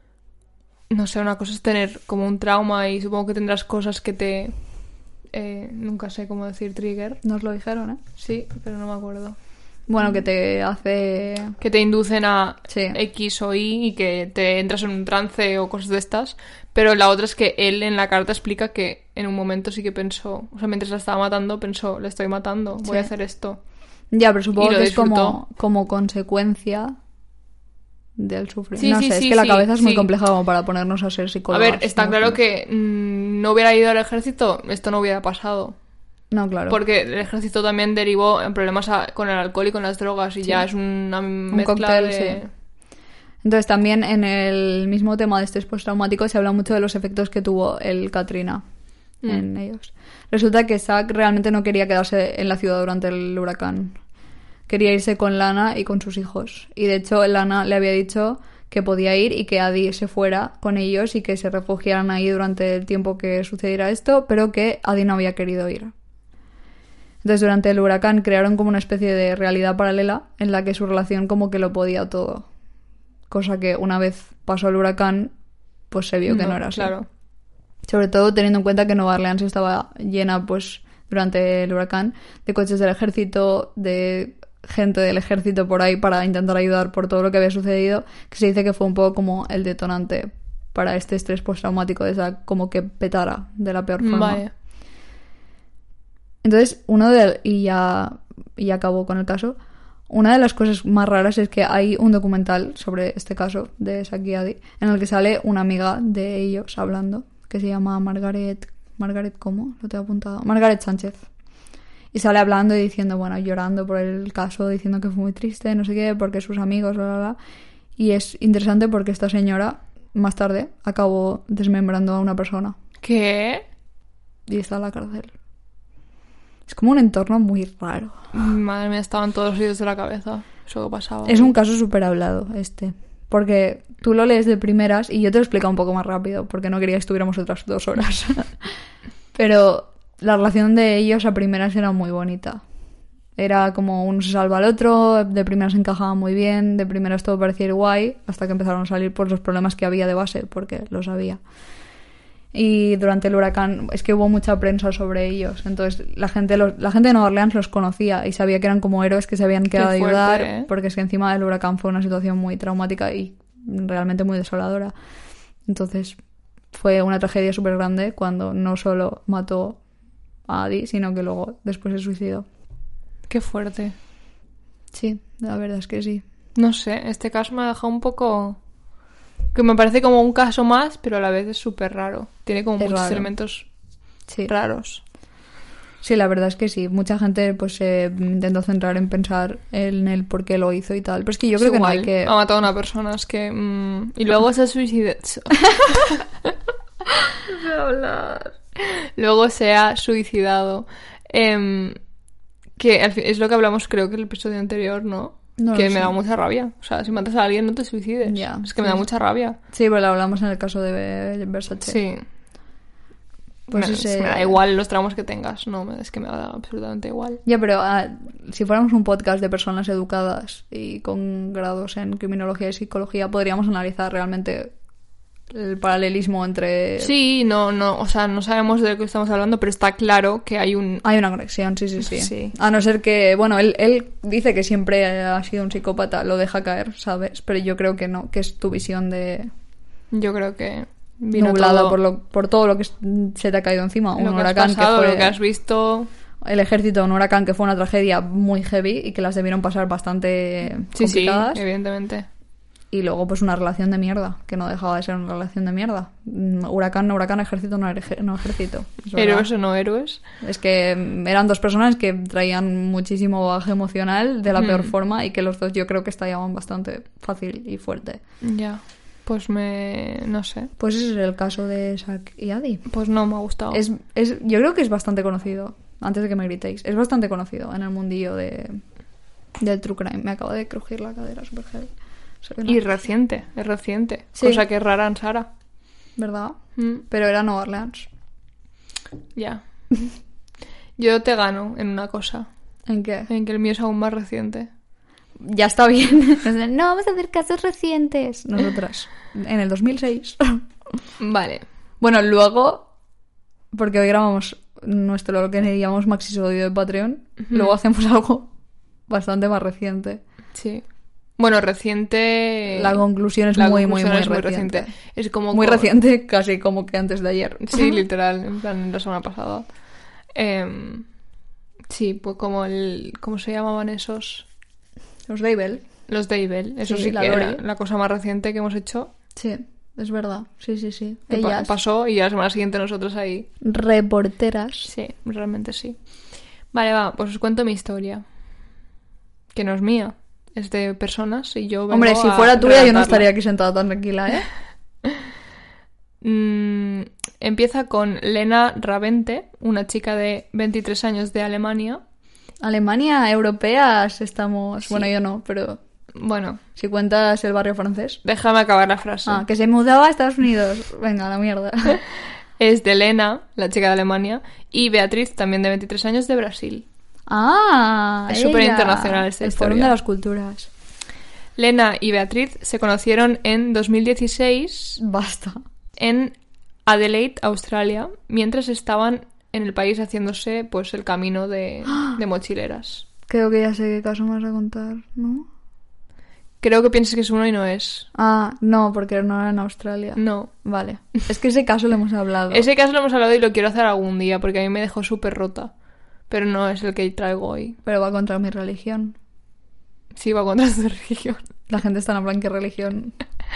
no sé, una cosa es tener como un trauma y supongo que tendrás cosas que te... nunca sé cómo decir trigger. Nos lo dijeron, ¿eh? Sí, pero no me acuerdo. Bueno, que te hace... Que te inducen a Sí. X o Y y que te entras en un trance o cosas de estas. Pero la otra es que él en la carta explica que en un momento sí que pensó, o sea, mientras la estaba matando, pensó, le estoy matando, voy a hacer esto. Ya, pero supongo Y lo que es disfrutó. como consecuencia del sufrimiento. Sí, No sí, sé, sí, es que la sí, cabeza es muy sí. compleja como para ponernos a ser A psicólogos. ver, está ¿no? claro que no hubiera ido al ejército, esto no hubiera pasado. No, claro. Porque el ejército también derivó en problemas con el alcohol y con las drogas y ya es una mezcla cóctel, de... sí. Entonces también en el mismo tema de estrés postraumático se habla mucho de los efectos que tuvo el Katrina en ellos. Resulta que Zack realmente no quería quedarse en la ciudad durante el huracán. Quería irse con Lana y con sus hijos. Y de hecho Lana le había dicho que podía ir y que Adi se fuera con ellos y que se refugiaran ahí durante el tiempo que sucediera esto, pero que Adi no había querido ir. Entonces durante el huracán crearon como una especie de realidad paralela en la que su relación como que lo podía todo. Cosa que una vez pasó el huracán, pues se vio que no era así. Claro. Sobre todo teniendo en cuenta que Nueva Orleans estaba llena, pues, durante el huracán, de coches del ejército, de gente del ejército por ahí para intentar ayudar por todo lo que había sucedido, que se dice que fue un poco como el detonante para este estrés postraumático, de esa como que petara de la peor forma. Vale. Entonces, y ya acabó con el caso. Una de las cosas más raras es que hay un documental sobre este caso de Zack y Adi, en el que sale una amiga de ellos hablando, que se llama Margaret, ¿cómo? Lo tengo apuntado. Margaret Sánchez. Y sale hablando y diciendo, bueno, llorando por el caso, diciendo que fue muy triste, no sé qué, porque sus amigos, bla, bla, bla. Y es interesante porque esta señora, más tarde, acabó desmembrando a una persona. ¿Qué? Y está en la cárcel. Es como un entorno muy raro. Madre mía, estaban todos los oídos de la cabeza. Eso que pasaba. Es un caso súper hablado, este. Porque tú lo lees de primeras y yo te lo explico un poco más rápido, porque no quería que estuviéramos otras 2 horas. Pero la relación de ellos a primeras era muy bonita. Era como uno se salva al otro, de primeras encajaba muy bien, de primeras todo parecía ir guay, hasta que empezaron a salir por los problemas que había de base, porque los había. Y durante el huracán es que hubo mucha prensa sobre ellos. Entonces la gente de Nueva Orleans los conocía y sabía que eran como héroes que se habían quedado a Qué fuerte, ayudar. ¿eh? Porque es que encima del huracán fue una situación muy traumática y realmente muy desoladora. Entonces fue una tragedia súper grande cuando no solo mató a Adi, sino que luego después se suicidó. Qué fuerte. Sí, la verdad es que sí. No sé, este caso me ha dejado un poco... Que me parece como un caso más, pero a la vez es súper raro. Tiene como Es muchos raro. elementos Sí. raros. Sí, la verdad es que sí. Mucha gente pues se intentó centrar en pensar en el por qué lo hizo y tal. Pero es que yo creo Es que no igual, hay que... ha matado a una persona, es que... Y luego se ha suicidado. No sé hablar. Luego se ha suicidado. Que al fin, es lo que hablamos creo que el episodio anterior, ¿no? No Que lo me sé. da mucha rabia. O sea, si matas a alguien no te suicides. Ya, Es que sí, me da sí. mucha rabia. Sí, pero lo hablamos en el caso de Versace. Sí. Pues me, ese- me da igual los traumas que tengas. No, es que me da absolutamente igual. Ya, pero si fuéramos un podcast de personas educadas y con grados en criminología y psicología, podríamos analizar realmente el paralelismo entre... Sí, no, o sea, no sabemos de lo que estamos hablando, pero está claro que hay un... Hay una conexión, sí, sí, sí. Sí. A no ser que, bueno, él dice que siempre ha sido un psicópata, lo deja caer, ¿sabes? Pero yo creo que no, que es tu visión de Yo creo que vino nublada todo por todo lo que se te ha caído encima. Un lo que has huracán pasado, que fue lo que has visto. el ejército, un huracán que fue una tragedia muy heavy y que las debieron pasar bastante Sí, complicadas. evidentemente. Y luego, pues, una relación de mierda, que no dejaba de ser una relación de mierda. Huracán, no huracán, ejército, no ejército. Es verdad. Héroes o no héroes. Es que eran dos personas que traían muchísimo bagaje emocional de la peor forma y que los dos yo creo que estallaban bastante fácil y fuerte. Ya. Pues no sé. Pues ese es el caso de Zack y Adi. Pues no me ha gustado. Yo creo que es bastante conocido, antes de que me gritéis, es bastante conocido en el mundillo del true crime. Me acabo de crujir la cadera súper heavy. Y reciente, es reciente. Sí. Cosa que es rara en Sara. ¿Verdad? Mm, Pero era Nueva Orleans. ya. Yo te gano en una cosa. ¿En qué? En que el mío es aún más reciente. Ya está bien. No, vamos a hacer casos recientes. Nosotras. En el 2006. Vale. Bueno, luego, porque hoy grabamos lo que llamamos Maxisodio de Patreon, luego hacemos algo bastante más reciente. Sí. Bueno, reciente... La conclusión es la muy, conclusión muy, es muy muy reciente. reciente. Es como... Muy reciente, casi como que antes de ayer. Sí, literal, en plan la semana pasada. Sí, pues como ¿cómo se llamaban esos? Los Babel. Los Daybell. Eso Sí, sí, la que era Lori. la cosa más reciente que hemos hecho. Sí, es verdad. Sí, sí, sí. Que Ellas, pasó y a la semana siguiente nosotros ahí. reporteras. Sí, realmente sí. Vale, va, pues os cuento mi historia. Que no es mía. Es de personas y yo vengo Hombre, si a fuera tuya yo no relatarla. estaría aquí sentada tan tranquila, ¿eh? Empieza con Lena Ravente, una chica de 23 años de Alemania. Alemania, europeas, estamos... Sí. Bueno, yo no, pero Bueno, si cuentas el barrio francés. déjame acabar la frase. Ah, que se mudaba a Estados Unidos. Venga, a la mierda. Es de Lena, la chica de Alemania, y Beatriz, también de 23 años, de Brasil. Ah, Es súper ella. internacional esta El historia. Fórum de las Culturas. Lena y Beatriz se conocieron en 2016 Basta. en Adelaide, Australia, mientras estaban en el país haciéndose pues el camino de mochileras. Creo que ya sé qué caso me vas a contar, ¿no? Creo que piensas que es uno y no es. Ah, no, porque no era en Australia. No. Vale. Es que ese caso lo hemos hablado. Ese caso lo hemos hablado y lo quiero hacer algún día porque a mí me dejó súper rota. Pero no es el que traigo hoy. Pero va contra mi religión. Sí, va contra tu religión. La gente está en plan, ¿qué religión?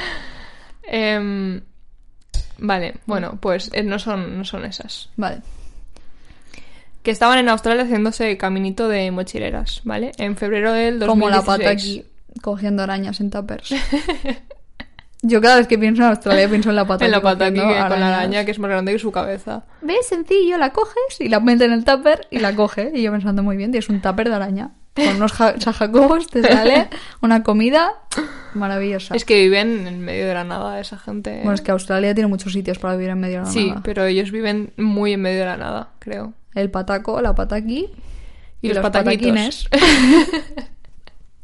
Vale, bueno, pues no son esas. Vale. Que estaban en Australia haciéndose caminito de mochileras, ¿vale? En febrero del 2016. Como la pata aquí, cogiendo arañas en tuppers. Yo cada vez que pienso en Australia pienso en la pata En la aquí pata aquí, cogiendo con la arañas. araña que es más grande que su cabeza. ¿Ves? Sencillo, la coges y la metes en el tupper y la coge. Y yo pensando, muy bien, tienes un tupper de araña. Con unos sajacos te sale una comida maravillosa. Es que viven en medio de la nada esa gente. Bueno, es que Australia tiene muchos sitios para vivir en medio de la Sí, nada. pero ellos viven muy en medio de la nada, creo. El pataco, la pataki Y los pataquitos. pataquines.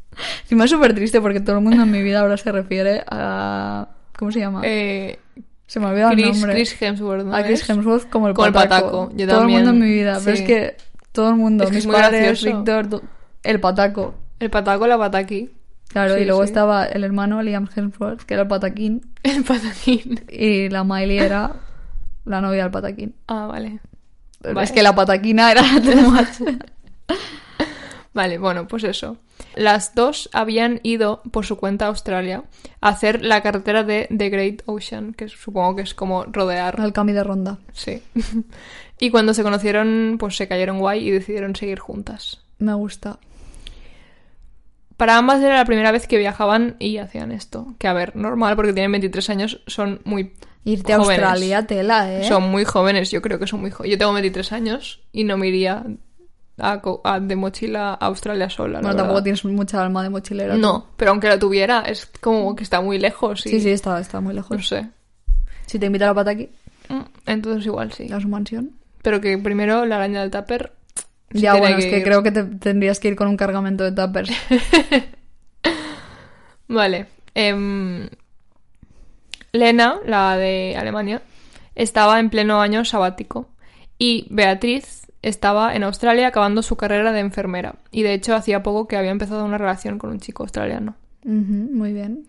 Encima es súper triste porque todo el mundo en mi vida ahora se refiere a... ¿Cómo se llama? Se me ha olvidado el nombre. Chris Hemsworth, ¿no? A Chris Hemsworth como el Como el pataco. pataco, yo todo también. el mundo en mi vida, pero Sí. es que todo el mundo, Es que mis es muy padres, gracioso. Víctor, el pataco. El pataco, la pataki. Claro, Sí, y luego sí. estaba el hermano Liam Hemsworth, que era el pataquín, El pataquín. y la Miley era la novia del pataquín. Ah, vale. Vale. Es que la pataquina era too much. Vale, bueno, pues eso. Las dos habían ido por su cuenta a Australia a hacer la carretera de The Great Ocean, que supongo que es como rodear. Al cambio de ronda. Sí. Y cuando se conocieron, pues se cayeron guay y decidieron seguir juntas. Me gusta. Para ambas era la primera vez que viajaban y hacían esto. Que a ver, normal, porque tienen 23 años, son muy Irte a jóvenes. Australia, tela, ¿eh? Son muy jóvenes, yo creo que son muy jóvenes. Yo tengo 23 años y no me iría de mochila a Australia sola, la Bueno, verdad. tampoco tienes mucha alma de mochilera. No, pero aunque la tuviera, es como que está muy lejos. Y... Sí, sí, está muy lejos. No sé. Si te invita a la pataki, Entonces igual sí. a su mansión. Pero que primero la araña del tupper... se Ya, tiene bueno, es que ir. creo que tendrías que ir con un cargamento de tuppers. Vale. Lena, la de Alemania, estaba en pleno año sabático. Y Beatriz estaba en Australia acabando su carrera de enfermera. Y de hecho hacía poco que había empezado una relación con un chico australiano. Muy bien.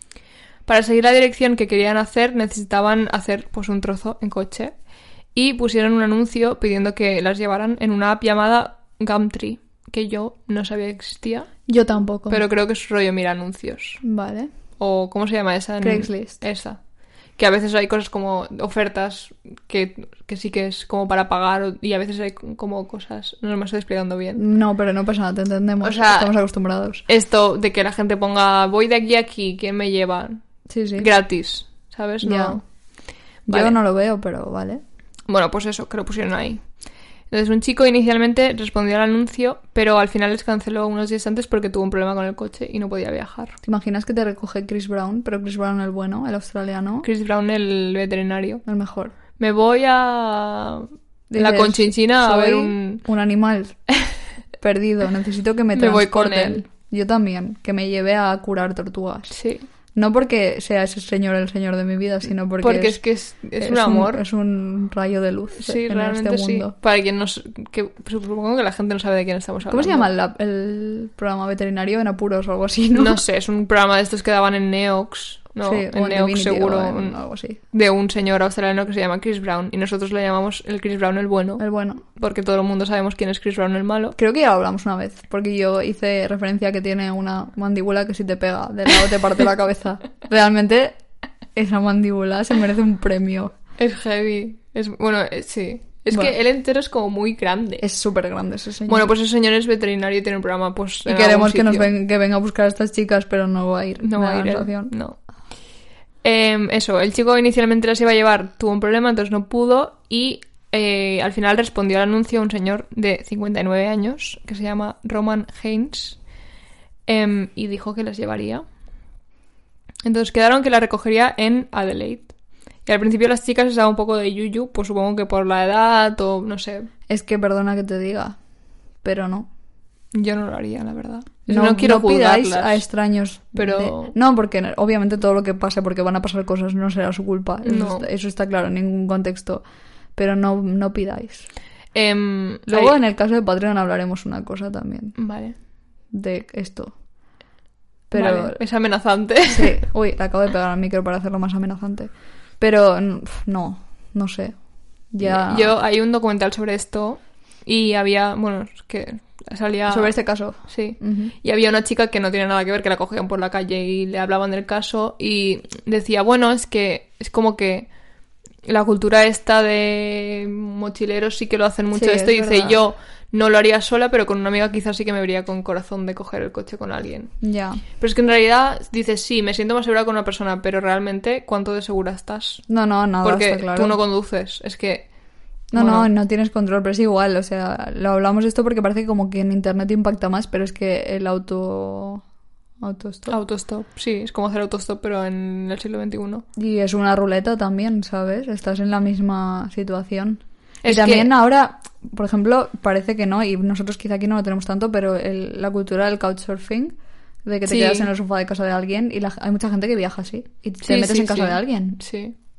Para seguir la dirección que querían hacer, necesitaban hacer pues un trozo en coche. Y pusieron un anuncio pidiendo que las llevaran en una app llamada Gumtree, que yo no sabía que existía, Yo tampoco. pero creo que es rollo mira anuncios. Vale. O ¿cómo se llama esa? Craigslist. Esa. Que a veces hay cosas como ofertas que sí que es como para pagar y a veces hay como cosas... No me estoy explicando bien. No, pero no pasa nada, te entendemos. O sea, estamos acostumbrados. Esto de que la gente ponga voy de aquí a aquí, ¿quién me lleva? Sí, sí. Gratis, ¿sabes? Ya. No. Yo Vale. no lo veo, pero vale. Bueno, pues eso, que lo pusieron ahí. Entonces un chico inicialmente respondió al anuncio, pero al final les canceló unos días antes porque tuvo un problema con el coche y no podía viajar. ¿Te imaginas que te recoge Chris Brown? Pero Chris Brown el bueno, el australiano, Chris Brown, el veterinario. el mejor. Me voy a la Dices, Conchinchina a soy ver un... animal perdido. Necesito que me Me voy con transporten. él. Yo también, que me lleve a curar tortugas. Sí. No porque sea ese señor el señor de mi vida, sino porque es que es un amor. Es un rayo de luz Sí, en realmente este mundo. sí. Para quien no... que supongo que la gente no sabe de quién estamos hablando. ¿Cómo se llama el programa veterinario en apuros o algo así, no? No sé, es un programa de estos que daban en Neox. No, Sí, en o Neox Divinity seguro. o en algo así. De un señor australiano que se llama Chris Brown. Y nosotros le llamamos el Chris Brown el bueno. El bueno. Porque todo el mundo sabemos quién es Chris Brown el malo. Creo que ya lo hablamos una vez, porque yo hice referencia a que tiene una mandíbula que si te pega de lado te parte la cabeza. Realmente, esa mandíbula se merece un premio. Es heavy. Bueno, sí. Es Bueno. que él entero es como muy grande. Es súper grande ese señor. Bueno, pues ese señor es veterinario y tiene un programa, pues. y en queremos algún que sitio. que venga a buscar a estas chicas, pero no va a ir. No me va da a ir la él. sensación. No. Eso, el chico inicialmente las iba a llevar, tuvo un problema, entonces no pudo. Y al final respondió al anuncio un señor de 59 años que se llama Roman Haynes. Y dijo que las llevaría. Entonces quedaron que la recogería en Adelaide. Y al principio las chicas estaban un poco de yuyu, pues supongo que por la edad o no sé. Es que perdona que te diga, pero no. Yo no lo haría, la verdad. No quiero pidáis juzgarlas. a extraños. pero- No, porque obviamente todo lo que pase, porque van a pasar cosas, no será su culpa. No. Eso está claro en ningún contexto. Pero no pidáis. Luego En el caso de Patreon hablaremos una cosa también. Vale. De esto. Pero... Vale, es amenazante. Sí. Uy, le acabo de pegar al micro para hacerlo más amenazante. Pero no sé. Ya... Hay un documental sobre esto y había, bueno, es que salía... Sobre este caso. Sí. Ujú. Y había una chica que no tenía nada que ver, que la cogían por la calle y le hablaban del caso y decía, bueno, es que es como que la cultura esta de mochileros sí que lo hacen mucho Sí, esto y es dice, verdad. yo no lo haría sola, pero con una amiga quizás sí que me vería con corazón de coger el coche con alguien. Ya. Pero es que en realidad dices, sí, me siento más segura con una persona, pero realmente, ¿cuánto de segura estás? No, nada, Porque está claro. tú no conduces, es que... No, bueno, no tienes control, pero es igual, o sea, lo hablamos esto porque parece como que en internet impacta más, pero es que el autostop Autostop, sí, es como hacer autostop pero en el siglo XXI. y es una ruleta también, ¿sabes? Estás en la misma situación. Es y también que- ahora, por ejemplo, parece que no, y nosotros quizá aquí no lo tenemos tanto, pero la cultura del couchsurfing, de que te Sí. quedas en el sofá de casa de alguien, y hay mucha gente que viaja así, y te Sí, metes sí, en casa sí. de alguien. Sí.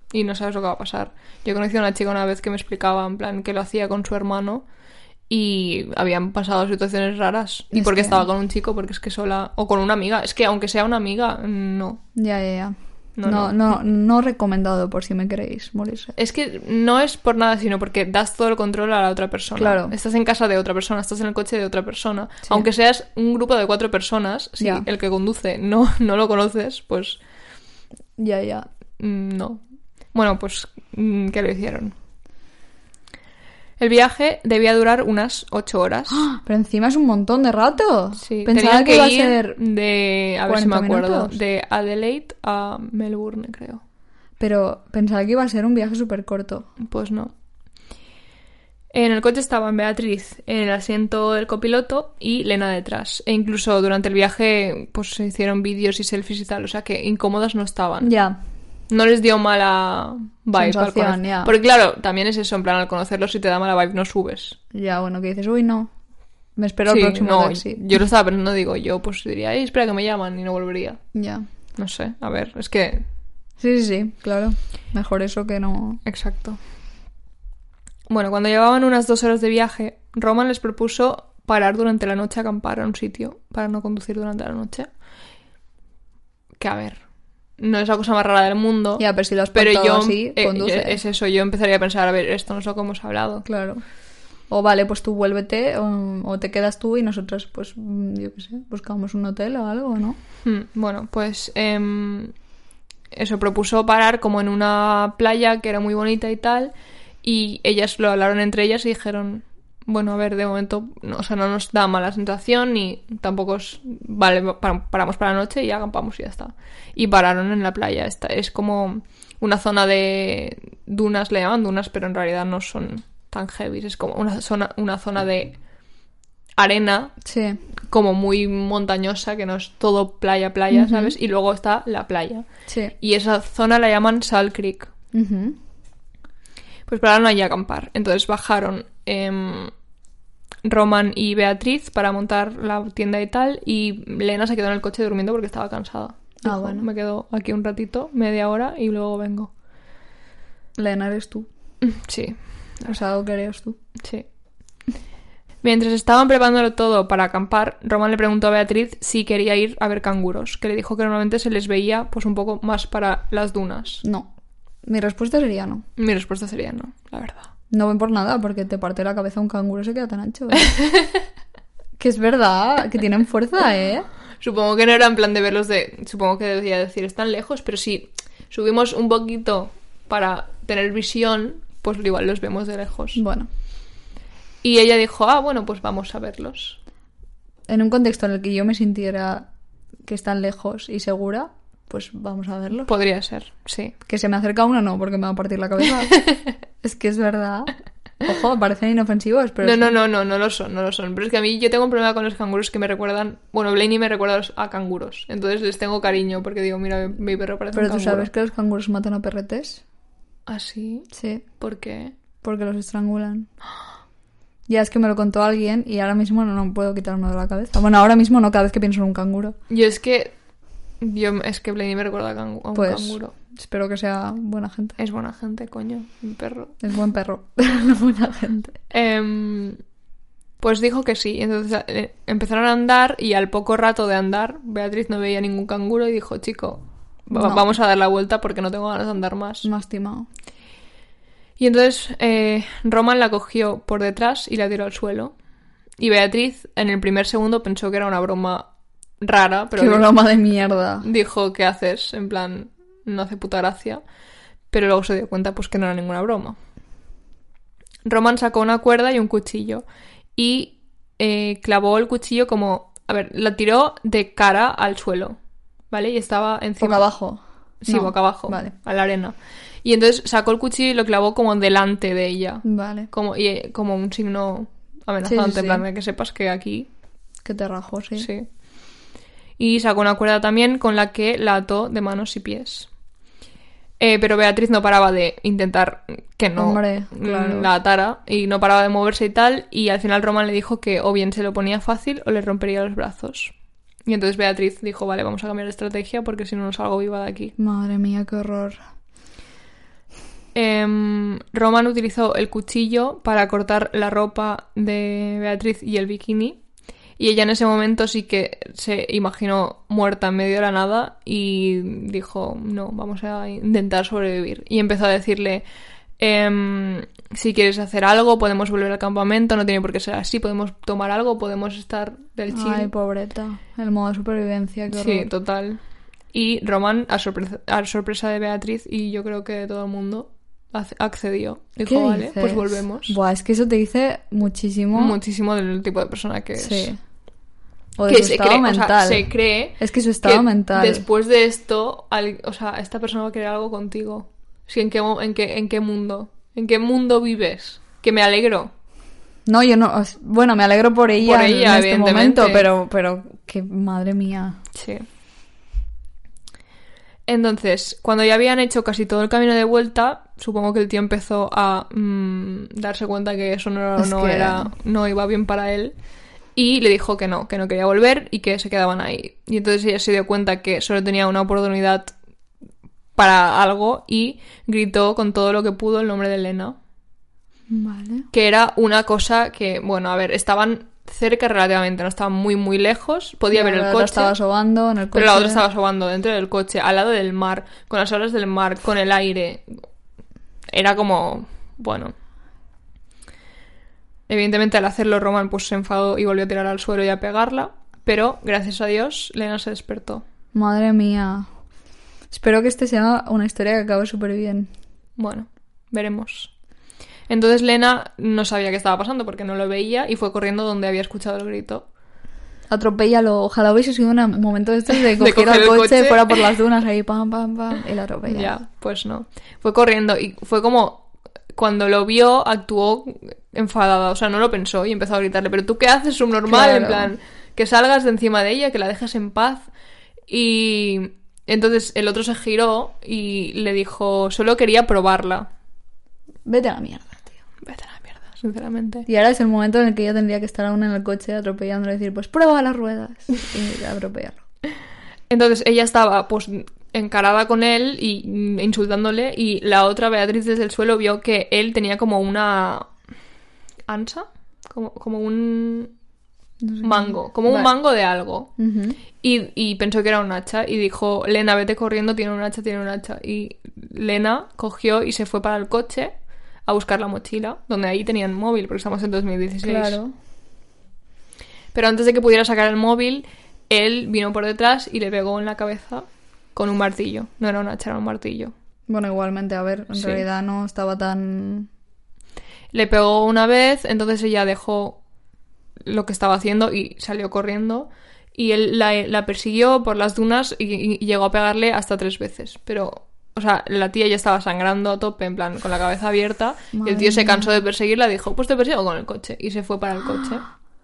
y no sabes lo que va a pasar. Yo conocí a una chica una vez que me explicaba, en plan, que lo hacía con su hermano y habían pasado situaciones raras. Y Es porque que- estaba con un chico, porque es que sola... O con una amiga. Es que aunque sea una amiga, no. Ya. No. No recomendado por si me queréis morirse. Es que no es por nada, sino porque das todo el control a la otra persona. Claro. Estás en casa de otra persona, estás en el coche de otra persona. Sí. Aunque seas un grupo de 4 personas, si Ya. el que conduce no lo conoces, pues Ya. no. Bueno, pues ¿qué lo hicieron? El viaje debía durar unas 8 horas. ¡Ah! Pero encima es un montón de rato. Sí, Pensaba tenían que iba a ir ser... de... A ver si me 40 acuerdo. minutos. De Adelaide a Melbourne, creo. Pero pensaba que iba a ser un viaje súper corto. Pues no. En el coche estaban Beatriz en el asiento del copiloto y Lena detrás. E incluso durante el viaje pues se hicieron vídeos y selfies y tal. O sea que incómodas no estaban. Ya. No les dio mala vibe. al Sensación, conocer- ya. Porque claro, también es eso. En plan, al conocerlos si te da mala vibe no subes. Ya, bueno, que dices, uy, no. Me espero Sí, al próximo no, taxi. yo lo estaba pensando, digo, yo pues diría, espera que me llaman y no volvería. Ya. No sé, a ver, es que... Sí, claro. Mejor eso que no... Exacto. Bueno, cuando llevaban unas 2 horas de viaje, Roman les propuso parar durante la noche a acampar a un sitio para no conducir durante la noche. Que a ver, no es la cosa más rara del mundo. Ya, pero si lo has pero pactado yo, así, conduce. es eso, yo empezaría a pensar, a ver, esto no es lo que hemos hablado. Claro. O vale, pues tú vuélvete o te quedas tú y nosotros, pues, yo qué sé, buscamos un hotel o algo, ¿no? Bueno, pues eso, propuso parar como en una playa que era muy bonita y tal, y ellas lo hablaron entre ellas y dijeron, bueno, a ver, de momento, no, o sea, no nos da mala sensación ni tampoco es, vale, paramos para la noche y acampamos y ya está. Y pararon en la playa, es como una zona de dunas, le llaman dunas, pero en realidad no son tan heavy, es como una zona de arena Sí. como muy montañosa, que no es todo playa, ¿sabes? Y luego está la playa. Sí. Y esa zona la llaman Salt Creek. Ujú. Pues pararon allí a acampar. Entonces bajaron Roman y Beatriz para montar la tienda y tal, y Lena se quedó en el coche durmiendo porque estaba cansada. Dijo, Bueno. me quedo aquí un ratito, media hora, y luego vengo. Lena eres tú. Sí, O sea, algo que eres tú. sí. Mientras estaban preparándolo todo para acampar, Roman le preguntó a Beatriz si quería ir a ver canguros, que le dijo que normalmente se les veía pues un poco más para las dunas. No. Mi respuesta sería no. Mi respuesta sería no, la verdad. No ven por nada, porque te parte la cabeza un canguro se queda tan ancho. ¿Eh? Que es verdad, que tienen fuerza, ¿eh? Supongo que no era en plan de verlos de... Supongo que debía decir, están lejos, pero si subimos un poquito para tener visión, pues igual los vemos de lejos. Bueno, Y ella dijo, bueno, pues vamos a verlos. en un contexto en el que yo me sintiera que están lejos y segura, pues vamos a verlos. Podría ser, sí. Que se me acerca uno, no, porque me va a partir la cabeza. Es que es verdad. Ojo, parecen inofensivos, pero... No lo son. Pero es que a mí yo tengo un problema con los canguros que me recuerdan... Bueno, Blaney me recuerda a canguros. Entonces les tengo cariño porque digo, mira, mi perro parece Pero un tú canguro. sabes que los canguros matan a perretes. ¿Ah, sí? Sí, ¿Por qué? porque los estrangulan. Ya es que me lo contó alguien y ahora mismo no puedo quitarme de la cabeza. Bueno, ahora mismo no, cada vez que pienso en un canguro. Es que Blaney me recuerda a un Pues canguro. espero que sea buena gente. Es buena gente, coño, mi perro. Es buen perro, no buena gente. Pues dijo que sí. Entonces empezaron a andar y al poco rato de andar, Beatriz no veía ningún canguro y dijo, chico, No. vamos a dar la vuelta porque no tengo ganas de andar más. Me ha estimado. Y entonces Roman la cogió por detrás y la tiró al suelo. Y Beatriz en el primer segundo pensó que era una broma rara, pero Qué broma de mierda. dijo, ¿qué haces? En plan, no hace puta gracia. Pero luego se dio cuenta pues que no era ninguna broma. Roman sacó una cuerda y un cuchillo y clavó el cuchillo como... A ver, la tiró de cara al suelo, ¿vale? Y estaba encima... Boca abajo. Sí, No, boca abajo, vale. a la arena. Y entonces sacó el cuchillo y lo clavó como delante de ella. Vale. Como un signo amenazante, Sí, sí, en plan sí. de que sepas que aquí... Que te rajó, sí. Sí. Y sacó una cuerda también con la que la ató de manos y pies. Pero Beatriz no paraba de intentar que no Hombre, claro. la atara y no paraba de moverse y tal, y al final Roman le dijo que o bien se lo ponía fácil o le rompería los brazos. Y entonces Beatriz dijo, vale, vamos a cambiar de estrategia porque si no, no salgo viva de aquí. Madre mía, qué horror. Roman utilizó el cuchillo para cortar la ropa de Beatriz y el bikini. Y ella en ese momento sí que se imaginó muerta en medio de la nada y dijo, no, vamos a intentar sobrevivir. Y empezó a decirle, si quieres hacer algo, podemos volver al campamento, no tiene por qué ser así, podemos tomar algo, podemos estar del chill. Ay, pobreta. El modo de supervivencia, qué horror. Sí, total. Y Roman, a sorpresa de Beatriz y yo creo que de todo el mundo, accedió. Dijo, vale, dices? pues volvemos. Buah, es que eso te dice muchísimo. Muchísimo del tipo de persona que es. Sí. O de Que su se estado cree, mental. o sea, se cree Es que su estado que mental. después de esto, o sea, esta persona va a querer algo contigo. Sí, ¿en qué mundo? ¿En qué mundo vives? Que me alegro. No, yo no. Bueno, me alegro por ella, Por ella, en este evidentemente. momento, pero que madre mía. Sí. Entonces, cuando ya habían hecho casi todo el camino de vuelta, supongo que el tío empezó a darse cuenta que eso no iba bien para él. Y le dijo que no quería volver y que se quedaban ahí. Y entonces ella se dio cuenta que solo tenía una oportunidad para algo y gritó con todo lo que pudo el nombre de Elena. Vale. Que era una cosa que, bueno, a ver, estaban cerca relativamente, no estaban muy, muy lejos. Podía ver el La coche. estaba sobando en el coche. Pero la otra estaba sobando dentro del coche, al lado del mar, con las olas del mar, con el aire. Era como... bueno... Evidentemente al hacerlo Roman pues se enfadó y volvió a tirar al suelo y a pegarla, pero gracias a Dios Lena se despertó. Madre mía. Espero que este sea una historia que acabe súper bien. Bueno, veremos. Entonces Lena no sabía qué estaba pasando porque no lo veía y fue corriendo donde había escuchado el grito. Atropéllalo. Ojalá hubiese sido un momento de estos de coger coger el el coche, coche. fuera por las dunas ahí, pam, pam, pam, y la atropella. Ya, pues no. Fue corriendo y fue como... Cuando lo vio, actuó enfadada. O sea, no lo pensó y empezó a gritarle, ¿pero tú qué haces, subnormal? Claro. En plan, que salgas de encima de ella, que la dejes en paz. Y entonces el otro se giró y le dijo, solo quería probarla. Vete a la mierda, tío. Vete a la mierda, sinceramente. Y ahora es el momento en el que ella tendría que estar aún en el coche atropellándolo y decir, pues prueba las ruedas. Y atropellarlo. Entonces ella estaba, pues, encarada con él y insultándole, y la otra, Beatriz, desde el suelo vio que él tenía como una ansa, como un No sé mango, qué. como un Vale. mango de algo. Ujú. Y pensó que era un hacha y dijo, Lena, vete corriendo, tiene un hacha. Y Lena cogió y se fue para el coche a buscar la mochila, donde ahí tenían móvil, porque estamos en 2016. Claro. Pero antes de que pudiera sacar el móvil, él vino por detrás y le pegó en la cabeza con un martillo. No era un hacha, era un martillo. Bueno, igualmente, a ver, en Sí. realidad no estaba tan... Le pegó una vez, entonces ella dejó lo que estaba haciendo y salió corriendo. Y él la persiguió por las dunas y llegó a pegarle hasta 3 veces. Pero, o sea, la tía ya estaba sangrando a tope, en plan, con la cabeza abierta. Y el tío Madre se mía. cansó de perseguirla y dijo, pues te persigo con el coche. Y se fue para el coche.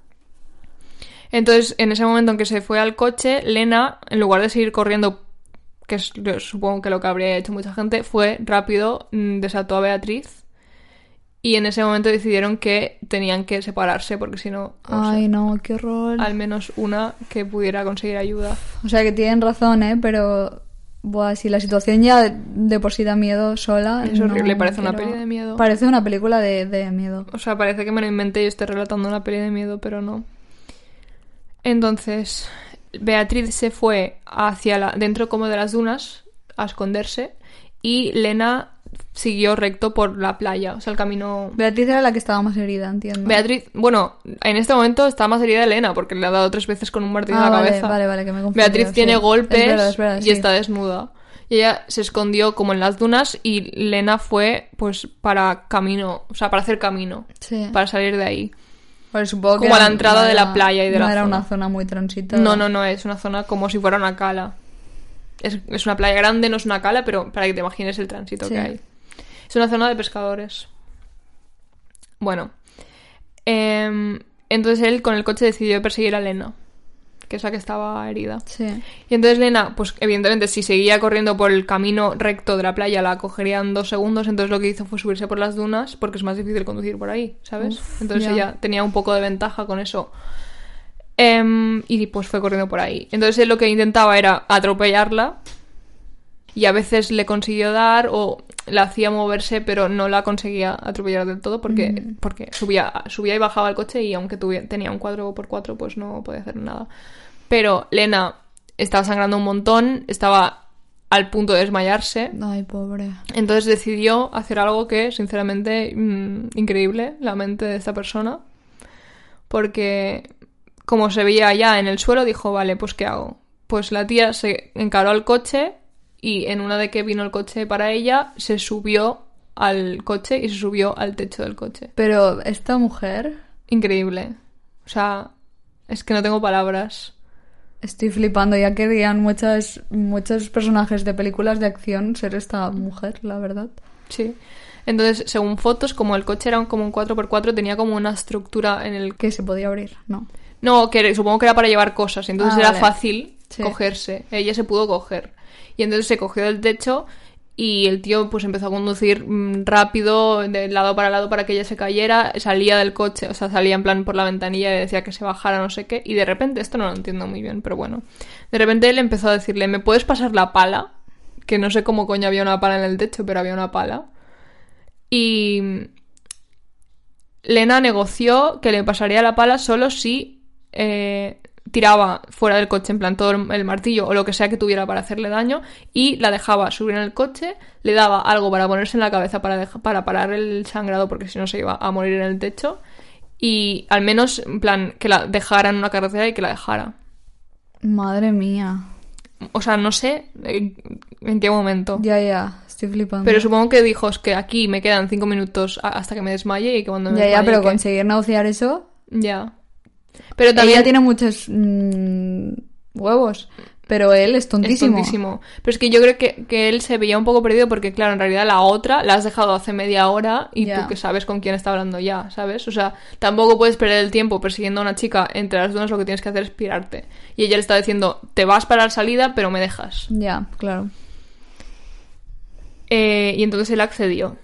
Entonces, en ese momento en que se fue al coche, Lena, en lugar de seguir corriendo, que es yo supongo que lo que habría hecho mucha gente, fue rápido, desató a Beatriz. Y en ese momento decidieron que tenían que separarse, porque si no, o sea, Ay, no, qué horror. al menos una que pudiera conseguir ayuda. O sea, que tienen razón, ¿eh? Pero... Buah, si la situación ya de por sí da miedo sola... Es horrible, no parece una quiero- peli de miedo. Parece una película de miedo. O sea, parece que me lo inventé y estoy relatando una peli de miedo, pero no. Entonces, Beatriz se fue hacia dentro como de las dunas a esconderse y Lena siguió recto por la playa, o sea, el camino... Beatriz era la que estaba más herida, entiendo. Beatriz, bueno, en este momento está más herida Elena porque le ha dado 3 veces con un martillo en la vale, cabeza. vale, que me he confundido, Beatriz sí. tiene golpes Es verdad, y sí. está desnuda. Y ella se escondió como en las dunas y Lena fue pues para camino, o sea, para hacer camino, Sí. para salir de ahí. Vale, supongo que como a la era- entrada no de la era- playa y de no la era zona. una zona muy transitada. No, es una zona como si fuera una cala. Es una playa grande, no es una cala, pero para que te imagines el tránsito Sí. que hay. Es una zona de pescadores. Bueno. Entonces él con el coche decidió perseguir a Lena, que es la que estaba herida. Sí. Y entonces Lena, pues evidentemente si seguía corriendo por el camino recto de la playa la cogería en 2 segundos, entonces lo que hizo fue subirse por las dunas porque es más difícil conducir por ahí, ¿sabes? Uf, entonces ya. ella tenía un poco de ventaja con eso. Y pues fue corriendo por ahí. Entonces él lo que intentaba era atropellarla y a veces le consiguió dar o la hacía moverse, pero no la conseguía atropellar del todo porque subía y bajaba el coche y aunque tenía un 4x4, pues no podía hacer nada. Pero Lena estaba sangrando un montón, estaba al punto de desmayarse. Ay, pobre. Entonces decidió hacer algo que, sinceramente, increíble, la mente de esta persona. Porque, como se veía ya en el suelo, dijo, vale, pues ¿qué hago? Pues la tía se encaró al coche y en una de que vino el coche para ella, se subió al coche y se subió al techo del coche. Pero esta mujer... Increíble. O sea, es que no tengo palabras. Estoy flipando, ya querían muchos personajes de películas de acción ser esta mujer, la verdad. Sí. Entonces, según fotos, como el coche era como un 4x4, tenía como una estructura en el... Que se podía abrir, ¿no? No, que supongo que era para llevar cosas, entonces era vale. fácil Sí. cogerse. Ella se pudo coger. Y entonces se cogió del techo y el tío pues empezó a conducir rápido de lado para que ella se cayera, salía del coche, o sea, salía en plan por la ventanilla y decía que se bajara, no sé qué, y de repente, esto no lo entiendo muy bien, pero bueno, de repente él empezó a decirle, ¿me puedes pasar la pala? Que no sé cómo coño había una pala en el techo, pero había una pala. Y Lena negoció que le pasaría la pala solo si tiraba fuera del coche, en plan todo el martillo o lo que sea que tuviera para hacerle daño, y la dejaba subir en el coche, le daba algo para ponerse en la cabeza para parar el sangrado porque si no se iba a morir en el techo, y al menos, en plan, que la dejara en una carretera y que la dejara. Madre mía. O sea, no sé en qué momento. Ya, estoy flipando. Pero supongo que dijo, es que aquí me quedan 5 minutos hasta que me desmaye y que cuando me desmaye... Ya, pero conseguir negociar eso... Ya. Pero también... Ella tiene muchos huevos, pero él es tontísimo. Es tontísimo. Pero es que yo creo que él se veía un poco perdido porque, claro, en realidad la otra la has dejado hace media hora y tú que sabes con quién está hablando ya, ¿sabes? O sea, tampoco puedes perder el tiempo persiguiendo a una chica entre las dunas, lo que tienes que hacer es pirarte. Y ella le está diciendo, te vas para la salida, pero me dejas. Ya, claro. Y entonces él accedió.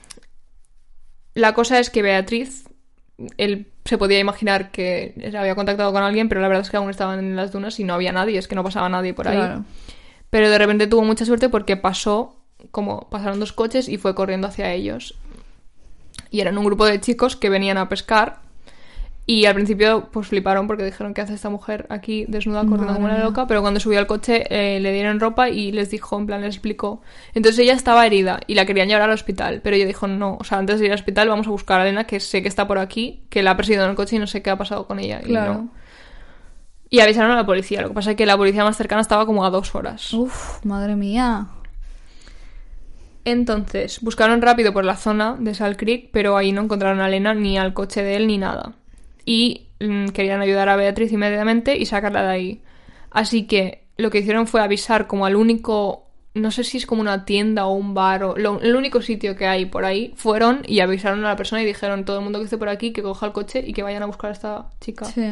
La cosa es que Beatriz, él se podía imaginar que se había contactado con alguien, pero la verdad es que aún estaban en las dunas y no había nadie, es que no pasaba nadie por ahí. Pero de repente tuvo mucha suerte porque pasaron 2 coches y fue corriendo hacia ellos. Y eran un grupo de chicos que venían a pescar y al principio pues fliparon porque dijeron, ¿qué hace esta mujer aquí desnuda corriendo como una loca? Pero cuando subió al coche le dieron ropa y les dijo, en plan, les explicó. Entonces ella estaba herida y la querían llevar al hospital, pero ella dijo, no, o sea, antes de ir al hospital vamos a buscar a Elena, que sé que está por aquí, que la ha perseguido en el coche y no sé qué ha pasado con ella. Claro. Y no. Y avisaron a la policía, lo que pasa es que la policía más cercana estaba como a 2 horas. Uf, madre mía. Entonces, buscaron rápido por la zona de Salt Creek, pero ahí no encontraron a Elena, ni al coche de él, ni nada. Y querían ayudar a Beatriz inmediatamente y sacarla de ahí. Así que lo que hicieron fue avisar como al único, no sé si es como una tienda o un bar o el único sitio que hay por ahí, fueron y avisaron a la persona y dijeron, todo el mundo que esté por aquí que coja el coche y que vayan a buscar a esta chica. Sí.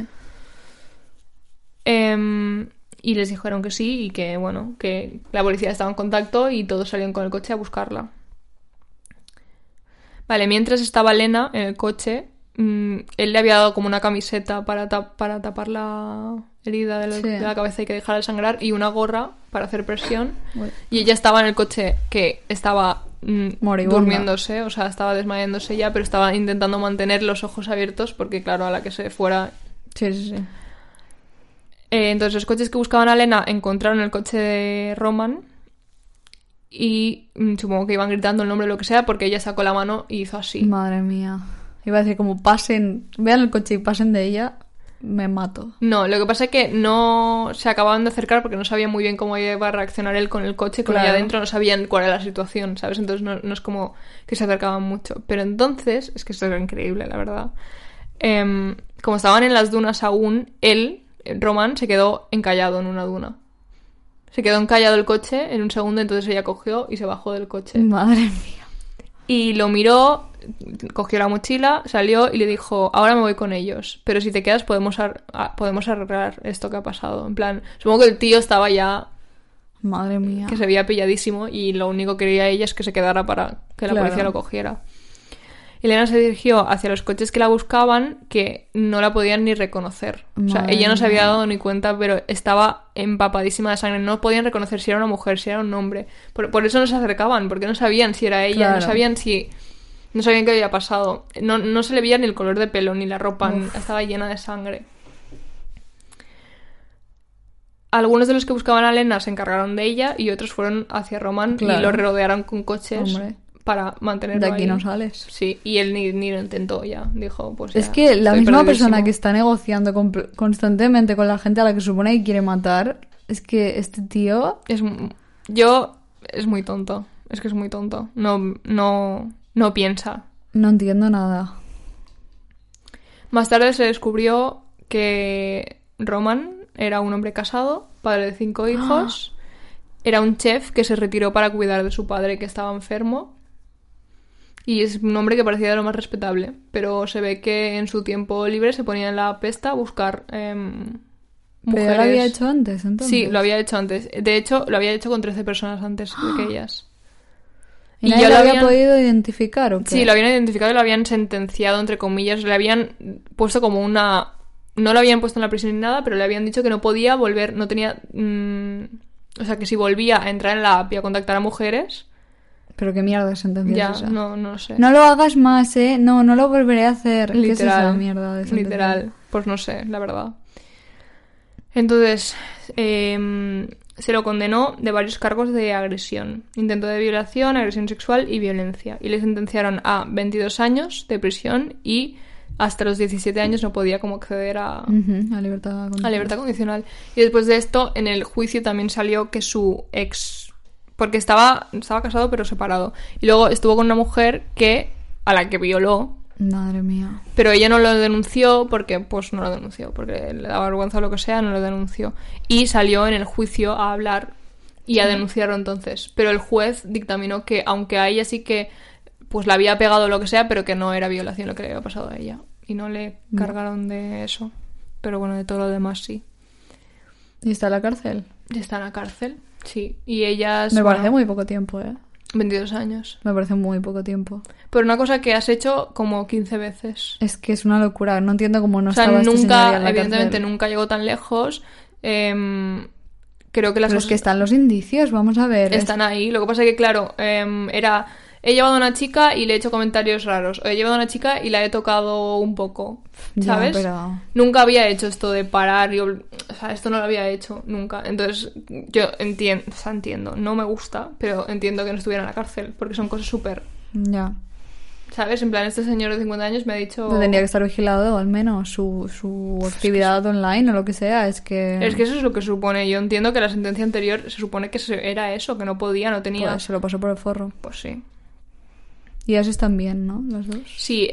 Y les dijeron que sí y que, bueno, que la policía estaba en contacto y todos salieron con el coche a buscarla. Vale, mientras estaba Lena en el coche, él le había dado como una camiseta para tapar la herida de la cabeza y que dejara de sangrar y una gorra para hacer presión. Uy. Y ella estaba en el coche que estaba moribunda, durmiéndose, o sea, estaba desmayándose ya, pero estaba intentando mantener los ojos abiertos porque, claro, a la que se fuera... Sí. Entonces los coches que buscaban a Lena encontraron el coche de Roman y supongo que iban gritando el nombre o lo que sea porque ella sacó la mano y hizo así. Madre mía. Iba a decir como pasen, vean el coche y pasen de ella, me mato. No, lo que pasa es que no se acababan de acercar porque no sabían muy bien cómo iba a reaccionar él con el coche, con ella adentro, no sabían cuál era la situación, ¿sabes? Entonces no es como que se acercaban mucho. Pero entonces, es que esto era increíble, la verdad. Como estaban en las dunas aún, Roman se quedó encallado en una duna. Se quedó encallado el coche en un segundo, entonces ella cogió y se bajó del coche. Madre mía. Y lo miró, cogió la mochila, salió y le dijo, ahora me voy con ellos, pero si te quedas podemos arreglar esto que ha pasado. En plan, supongo que el tío estaba ya... Madre mía. Que se veía pilladísimo y lo único que quería ella es que se quedara para que la policía lo cogiera. Elena se dirigió hacia los coches que la buscaban, que no la podían ni reconocer. O sea, Madre ella no se había mía. dado ni cuenta, pero estaba empapadísima de sangre. No podían reconocer si era una mujer, si era un hombre. Por eso no se acercaban, porque no sabían si era ella, Claro. no sabían qué había pasado. No se le veía ni el color de pelo, ni la ropa, estaba llena de sangre. Algunos de los que buscaban a Elena se encargaron de ella y otros fueron hacia Roman Claro. y lo rodearon con coches Hombre. para mantenerlo De aquí ahí. no sales. Sí, y él ni lo intentó ya. Dijo, pues ya, Es que la estoy misma perdidísimo. persona que está negociando constantemente con la gente a la que supone que quiere matar, es que este tío... Es muy tonto. Es que es muy tonto. No piensa. No entiendo nada. Más tarde se descubrió que Roman era un hombre casado, padre de 5 hijos. Era un chef que se retiró para cuidar de su padre que estaba enfermo. Y es un hombre que parecía de lo más respetable. Pero se ve que en su tiempo libre se ponía en la pesta a buscar ¿Pero mujeres. ya lo había hecho antes, entonces? Sí, lo había hecho antes. De hecho, lo había hecho con 13 personas antes de que ellas. ¿Y nadie ya lo había podido identificar o qué? Sí, lo habían identificado y lo habían sentenciado, entre comillas. Le habían puesto como una... No lo habían puesto en la prisión ni nada, pero le habían dicho que no podía volver, no tenía... O sea, que si volvía a entrar en la app y a contactar a mujeres... Pero qué mierda de sentencia Ya, es esa. no sé. No lo hagas más, ¿eh? No lo volveré a hacer. ¿Qué es esa Literal. mierda de sentencia? Literal. Pues no sé, la verdad. Entonces, se lo condenó de varios cargos de agresión. Intento de violación, agresión sexual y violencia. Y le sentenciaron a 22 años de prisión y hasta los 17 años no podía como acceder a libertad condicional. a libertad condicional. Y después de esto, en el juicio también salió que su ex... Porque estaba casado pero separado. Y luego estuvo con una mujer a la que violó. Madre mía. Pero ella no lo denunció porque le daba vergüenza o lo que sea, no lo denunció. Y salió en el juicio a hablar y a denunciarlo entonces. Pero el juez dictaminó que, aunque a ella sí que pues la había pegado o lo que sea, pero que no era violación lo que le había pasado a ella. Y no le cargaron de eso. Pero bueno, de todo lo demás sí. ¿Y está en la cárcel? Y está en la cárcel, sí. Y ellas... Me parece muy poco tiempo, ¿eh? 22 años. Me parece muy poco tiempo. Pero una cosa que has hecho como 15 veces. Es que es una locura. No entiendo cómo no O sea, estaba este señor ya en la evidentemente cárcel. nunca llegó tan lejos. Creo que las Pero es cosas que están los indicios, vamos a ver. están ahí. Lo que pasa es que, claro, he llevado a una chica y le he hecho comentarios raros. O he llevado a una chica y la he tocado un poco, Ya, ¿sabes? pero... Nunca había hecho esto de parar y... O sea, esto no lo había hecho nunca. Entonces, yo entiendo. No me gusta, pero entiendo que no estuviera en la cárcel. Porque son cosas súper... Ya. ¿Sabes? En plan, este señor de 50 años me ha dicho... Tendría que estar vigilado, al menos, su actividad online o lo que sea. Es que Es que eso es lo que supone. Yo entiendo que la sentencia anterior se supone que era eso, que no podía, no tenía... pues, se lo pasó por el forro. Pues sí. Y ellas están bien, ¿no? Las dos. Sí,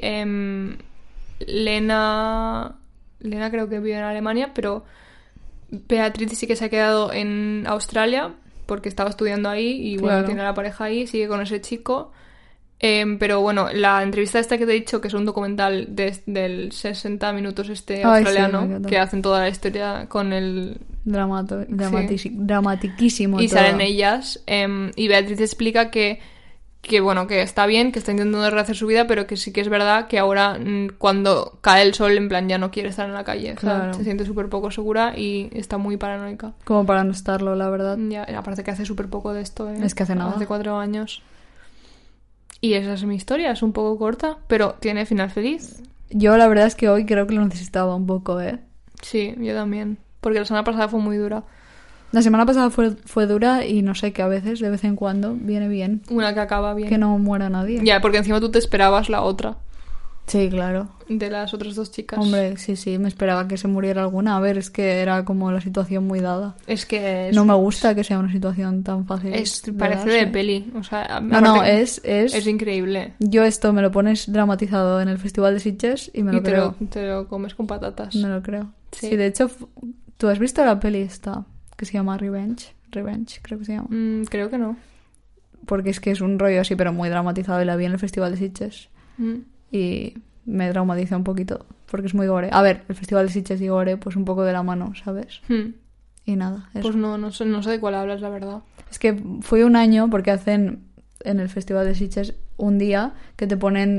Lena creo que vive en Alemania, pero Beatriz sí que se ha quedado en Australia porque estaba estudiando ahí y bueno, Claro. tiene a la pareja ahí, sigue con ese chico. Pero bueno, la entrevista esta que te he dicho, que es un documental del 60 minutos Ay, sí, australiano, me encanta. que hacen toda la historia con el... Dramatiquísimo Y todo. salen ellas. Y Beatriz explica que bueno, que está bien, que está intentando rehacer su vida, pero que sí que es verdad que ahora cuando cae el sol, en plan, ya no quiere estar en la calle. O sea, Claro. se siente súper poco segura y está muy paranoica. Como para no estarlo, la verdad. Ya, aparte que hace súper poco de esto, ¿eh? Es que hace nada. Hace 4 años. Y esa es mi historia, es un poco corta, pero tiene final feliz. Yo la verdad es que hoy creo que lo necesitaba un poco, ¿eh? Sí, yo también. Porque la semana pasada fue muy dura. La semana pasada fue dura y no sé, que a veces, de vez en cuando, viene bien. Una que acaba bien. Que no muera nadie. Ya, porque encima tú te esperabas la otra. Sí, claro. De las otras 2 chicas. Hombre, sí, me esperaba que se muriera alguna. A ver, es que era como la situación muy dada. Es que No me gusta que sea una situación tan fácil. parece de darse. peli. O sea, No, aparte es... es increíble. Yo esto me lo pones dramatizado en el Festival de Sitges y me lo Y creo. te lo comes con patatas. Me lo creo. Sí. Sí, de hecho, ¿tú has visto la peli esta? Que se llama Revenge. Revenge, creo que se llama. Creo que no. Porque es que es un rollo así, pero muy dramatizado. Y la vi en el Festival de Sitges. Y me traumatizó un poquito. Porque es muy gore. A ver, el Festival de Sitges y gore, pues un poco de la mano, ¿sabes? Y nada, eso. Pues no sé de cuál hablas, la verdad. Es que fue un año porque hacen en el Festival de Sitges un día que te ponen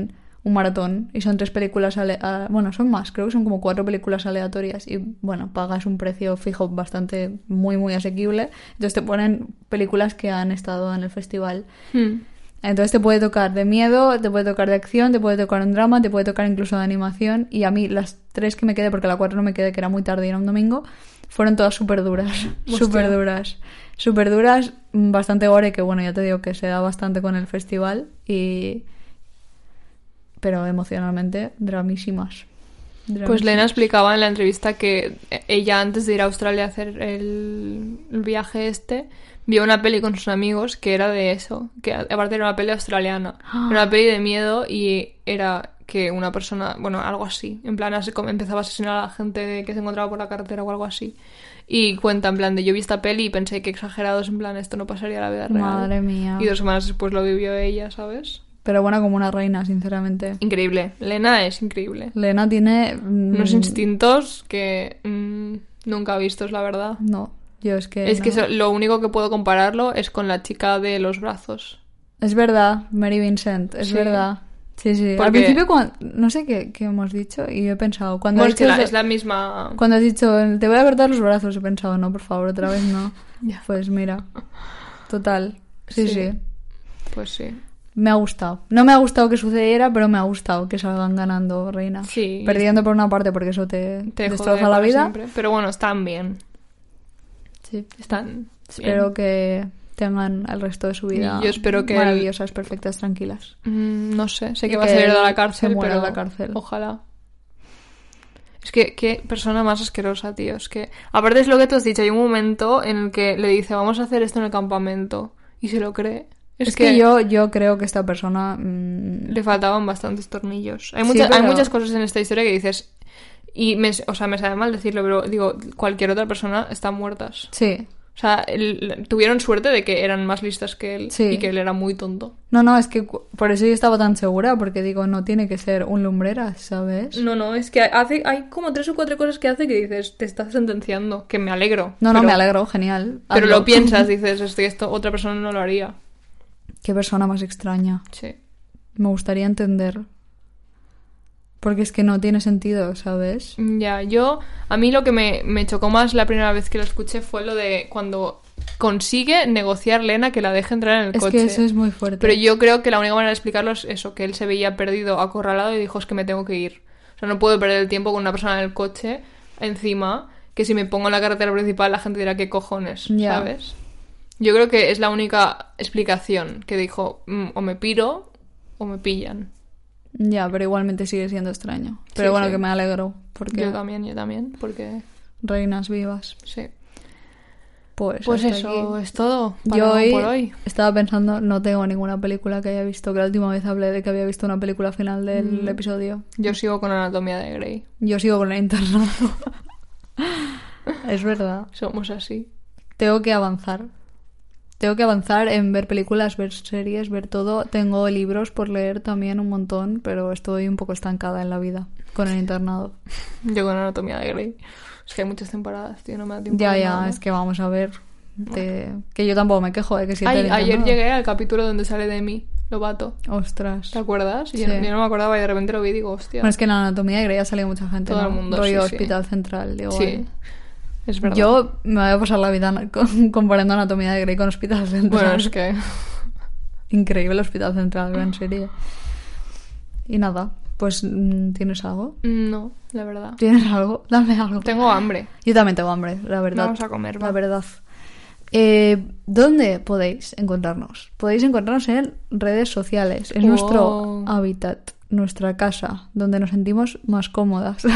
un maratón y son 3 películas, bueno, son más, creo que son como 4 películas aleatorias y bueno, pagas un precio fijo bastante muy muy asequible, entonces te ponen películas que han estado en el festival. Entonces te puede tocar de miedo, te puede tocar de acción, te puede tocar un drama, te puede tocar incluso de animación. Y a mí las 3 que me quedé, porque la 4 no me quedé, que era muy tarde y era un domingo, fueron todas súper duras. Súper duras. Súper duras, bastante gore, que bueno, ya te digo que se da bastante con el festival. Pero emocionalmente, dramísimas. Pues Lena explicaba en la entrevista que ella, antes de ir a Australia a hacer el viaje vio una peli con sus amigos que era de eso, que aparte era una peli australiana, era una peli de miedo y era que una persona, bueno, algo así, en plan empezaba a asesinar a la gente que se encontraba por la carretera o algo así. Y cuenta en plan de yo vi esta peli y pensé que exagerados, en plan esto no pasaría en la vida real. Madre mía. Y 2 semanas después lo vivió ella, ¿sabes? Pero bueno, como una reina, sinceramente. Increíble. Lena es increíble. Lena tiene... unos instintos que nunca vistos, la verdad. No, yo es que... Es que lo único que puedo compararlo es con la chica de los brazos. Es verdad, Mary Vincent, es verdad. Sí, sí. Porque... Al principio, no sé qué hemos dicho y he pensado... Cuando bueno, es que es la misma... Cuando has dicho, te voy a cortar los brazos, he pensado, no, por favor, otra vez no. Ya. Pues mira, total. Sí. Pues sí. Me ha gustado. No me ha gustado que sucediera, pero me ha gustado que salgan ganando reinas. Sí. Perdiendo por una parte porque eso te destroza la vida. Siempre. Pero bueno, están bien. Sí. Están Espero bien. que tengan el resto de su vida yo espero que maravillosas, perfectas, tranquilas. No sé. Sé Y que va a salir de la cárcel, se muera pero en la cárcel. Ojalá. Es que qué persona más asquerosa, tío. Es que... Aparte es lo que tú has dicho. Hay un momento en el que le dice vamos a hacer esto en el campamento. Y se lo cree. Es que yo creo que esta persona... le faltaban bastantes tornillos. Hay pero... muchas cosas en esta historia que dices... Y me sabe mal decirlo, pero digo, cualquier otra persona están muertas. Sí. O sea, tuvieron suerte de que eran más listas que él y que él era muy tonto. No, es que por eso yo estaba tan segura, porque digo, no tiene que ser un lumbreras, ¿sabes? No, es que hay como 3 o 4 cosas que hace que dices, te estás sentenciando, que me alegro. No, me alegro, genial. Pero lo piensas, dices, esto otra persona no lo haría. Qué persona más extraña. Sí. Me gustaría entender. Porque es que no tiene sentido, ¿sabes? Ya, a mí lo que me chocó más la primera vez que lo escuché fue lo de cuando consigue negociar Lena que la deje entrar en el coche. Es que eso es muy fuerte. Pero yo creo que la única manera de explicarlo es eso, que él se veía perdido, acorralado y dijo, es que me tengo que ir. O sea, no puedo perder el tiempo con una persona en el coche encima, que si me pongo en la carretera principal la gente dirá, ¿qué cojones? Ya. ¿Sabes? Yo creo que es la única explicación que dijo, o me piro o me pillan. Ya, pero igualmente sigue siendo extraño. Pero Sí, bueno, sí. que me alegro. Porque Yo también, porque... reinas vivas. Sí. Pues Pues hasta eso aquí. es todo Yo por hoy. estaba pensando, no tengo ninguna película que haya visto, que la última vez hablé de que había visto una película final del episodio. Yo sigo con Anatomía de Grey. Yo sigo con el internado. Es verdad. Somos así. Tengo que avanzar. Tengo que avanzar en ver películas, ver series, ver todo. Tengo libros por leer también un montón, pero estoy un poco estancada en la vida con el internado. Yo con Anatomía de Grey. Es que hay muchas temporadas, tío, no me da tiempo. Ya, es que vamos a ver. Que yo tampoco me quejo de que si ayer llegué al capítulo donde sale Demi Lovato. Ostras. ¿Te acuerdas? Sí. Yo no me acordaba y de repente lo vi y digo, hostia. Bueno, es que en la Anatomía de Grey ha salido mucha gente, Todo ¿no? el mundo, Rollo sí. Hospital Central, digo. Sí, es verdad. Yo me voy a pasar la vida comparando Anatomía de Grey con Hospital Central. Bueno, es que... Increíble Hospital Central, gran serie. Y nada, pues ¿tienes algo? No, la verdad. ¿Tienes algo? Dame algo. Tengo hambre. Yo también tengo hambre, la verdad. Vamos a comer, va. La verdad. ¿Dónde podéis encontrarnos? Podéis encontrarnos en redes sociales. Es nuestro hábitat, nuestra casa, donde nos sentimos más cómodas.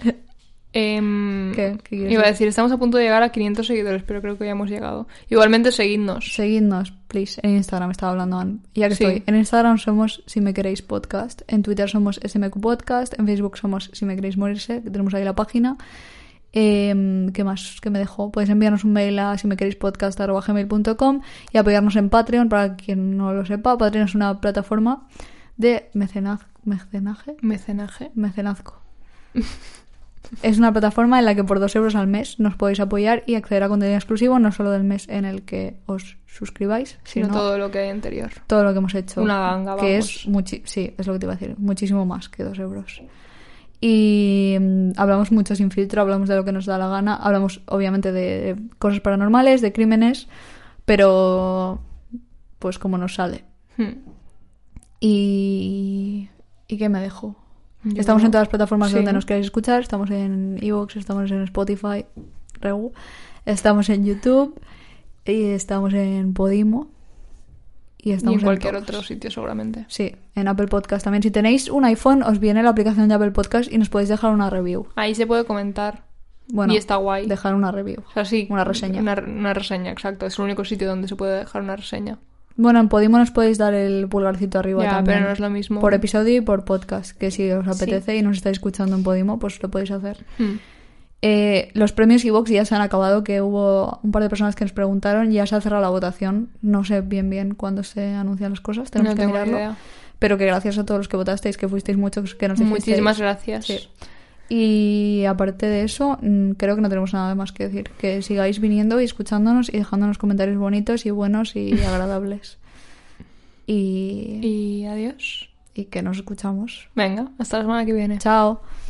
¿Qué quieres Iba a decir, estamos a punto de llegar a 500 seguidores, pero creo que ya hemos llegado. Igualmente, seguidnos. Seguidnos, please. En Instagram estaba hablando Anne. Ya que Sí. estoy. En Instagram somos Si Me Queréis Podcast. En Twitter somos SMQ Podcast. En Facebook somos Si Me Queréis Morirse, que tenemos ahí la página. ¿Qué más? ¿Qué me dejó? Podéis enviarnos un mail a simequereispodcast@gmail.com y apoyarnos en Patreon. Para quien no lo sepa, Patreon es una plataforma de mecenazgo. Es una plataforma en la que por 2 euros al mes nos podéis apoyar y acceder a contenido exclusivo, no solo del mes en el que os suscribáis, Sino todo lo que hay anterior. todo lo que hemos hecho. Una ganga, que vamos. Sí, es lo que te iba a decir. Muchísimo más que 2 euros. Y hablamos mucho sin filtro, hablamos de lo que nos da la gana, hablamos obviamente de cosas paranormales, de crímenes, pero pues como nos sale. ¿Y qué me dejo? Estamos en todas las plataformas donde nos queráis escuchar. Estamos en iVoox, estamos en Spotify, Regu, estamos en YouTube y estamos en Podimo. Y estamos en cualquier todos. otro sitio seguramente. Sí, en Apple Podcast también. Si tenéis un iPhone, os viene la aplicación de Apple Podcast y nos podéis dejar una review. Ahí se puede comentar. Bueno, y está guay. Dejar una review. O sea, sí. Una reseña. Una reseña, exacto. Es el único sitio donde se puede dejar una reseña. Bueno, en Podimo nos podéis dar el pulgarcito arriba Ya, también. pero no es lo mismo. Por episodio y por podcast. Que si os apetece y nos estáis escuchando en Podimo, pues lo podéis hacer. Los premios iVoox ya se han acabado, que hubo un par de personas que nos preguntaron, ya se ha cerrado la votación. No sé bien cuándo se anuncian las cosas, tenemos que mirarlo. Idea. Pero que gracias a todos los que votasteis, que fuisteis muchos, que nos dijisteis. Muchísimas gracias. Sí. Y aparte de eso, creo que no tenemos nada más que decir. Que sigáis viniendo y escuchándonos y dejándonos comentarios bonitos y buenos y agradables. Y adiós. Y que nos escuchamos. Venga, hasta la semana que viene. Chao.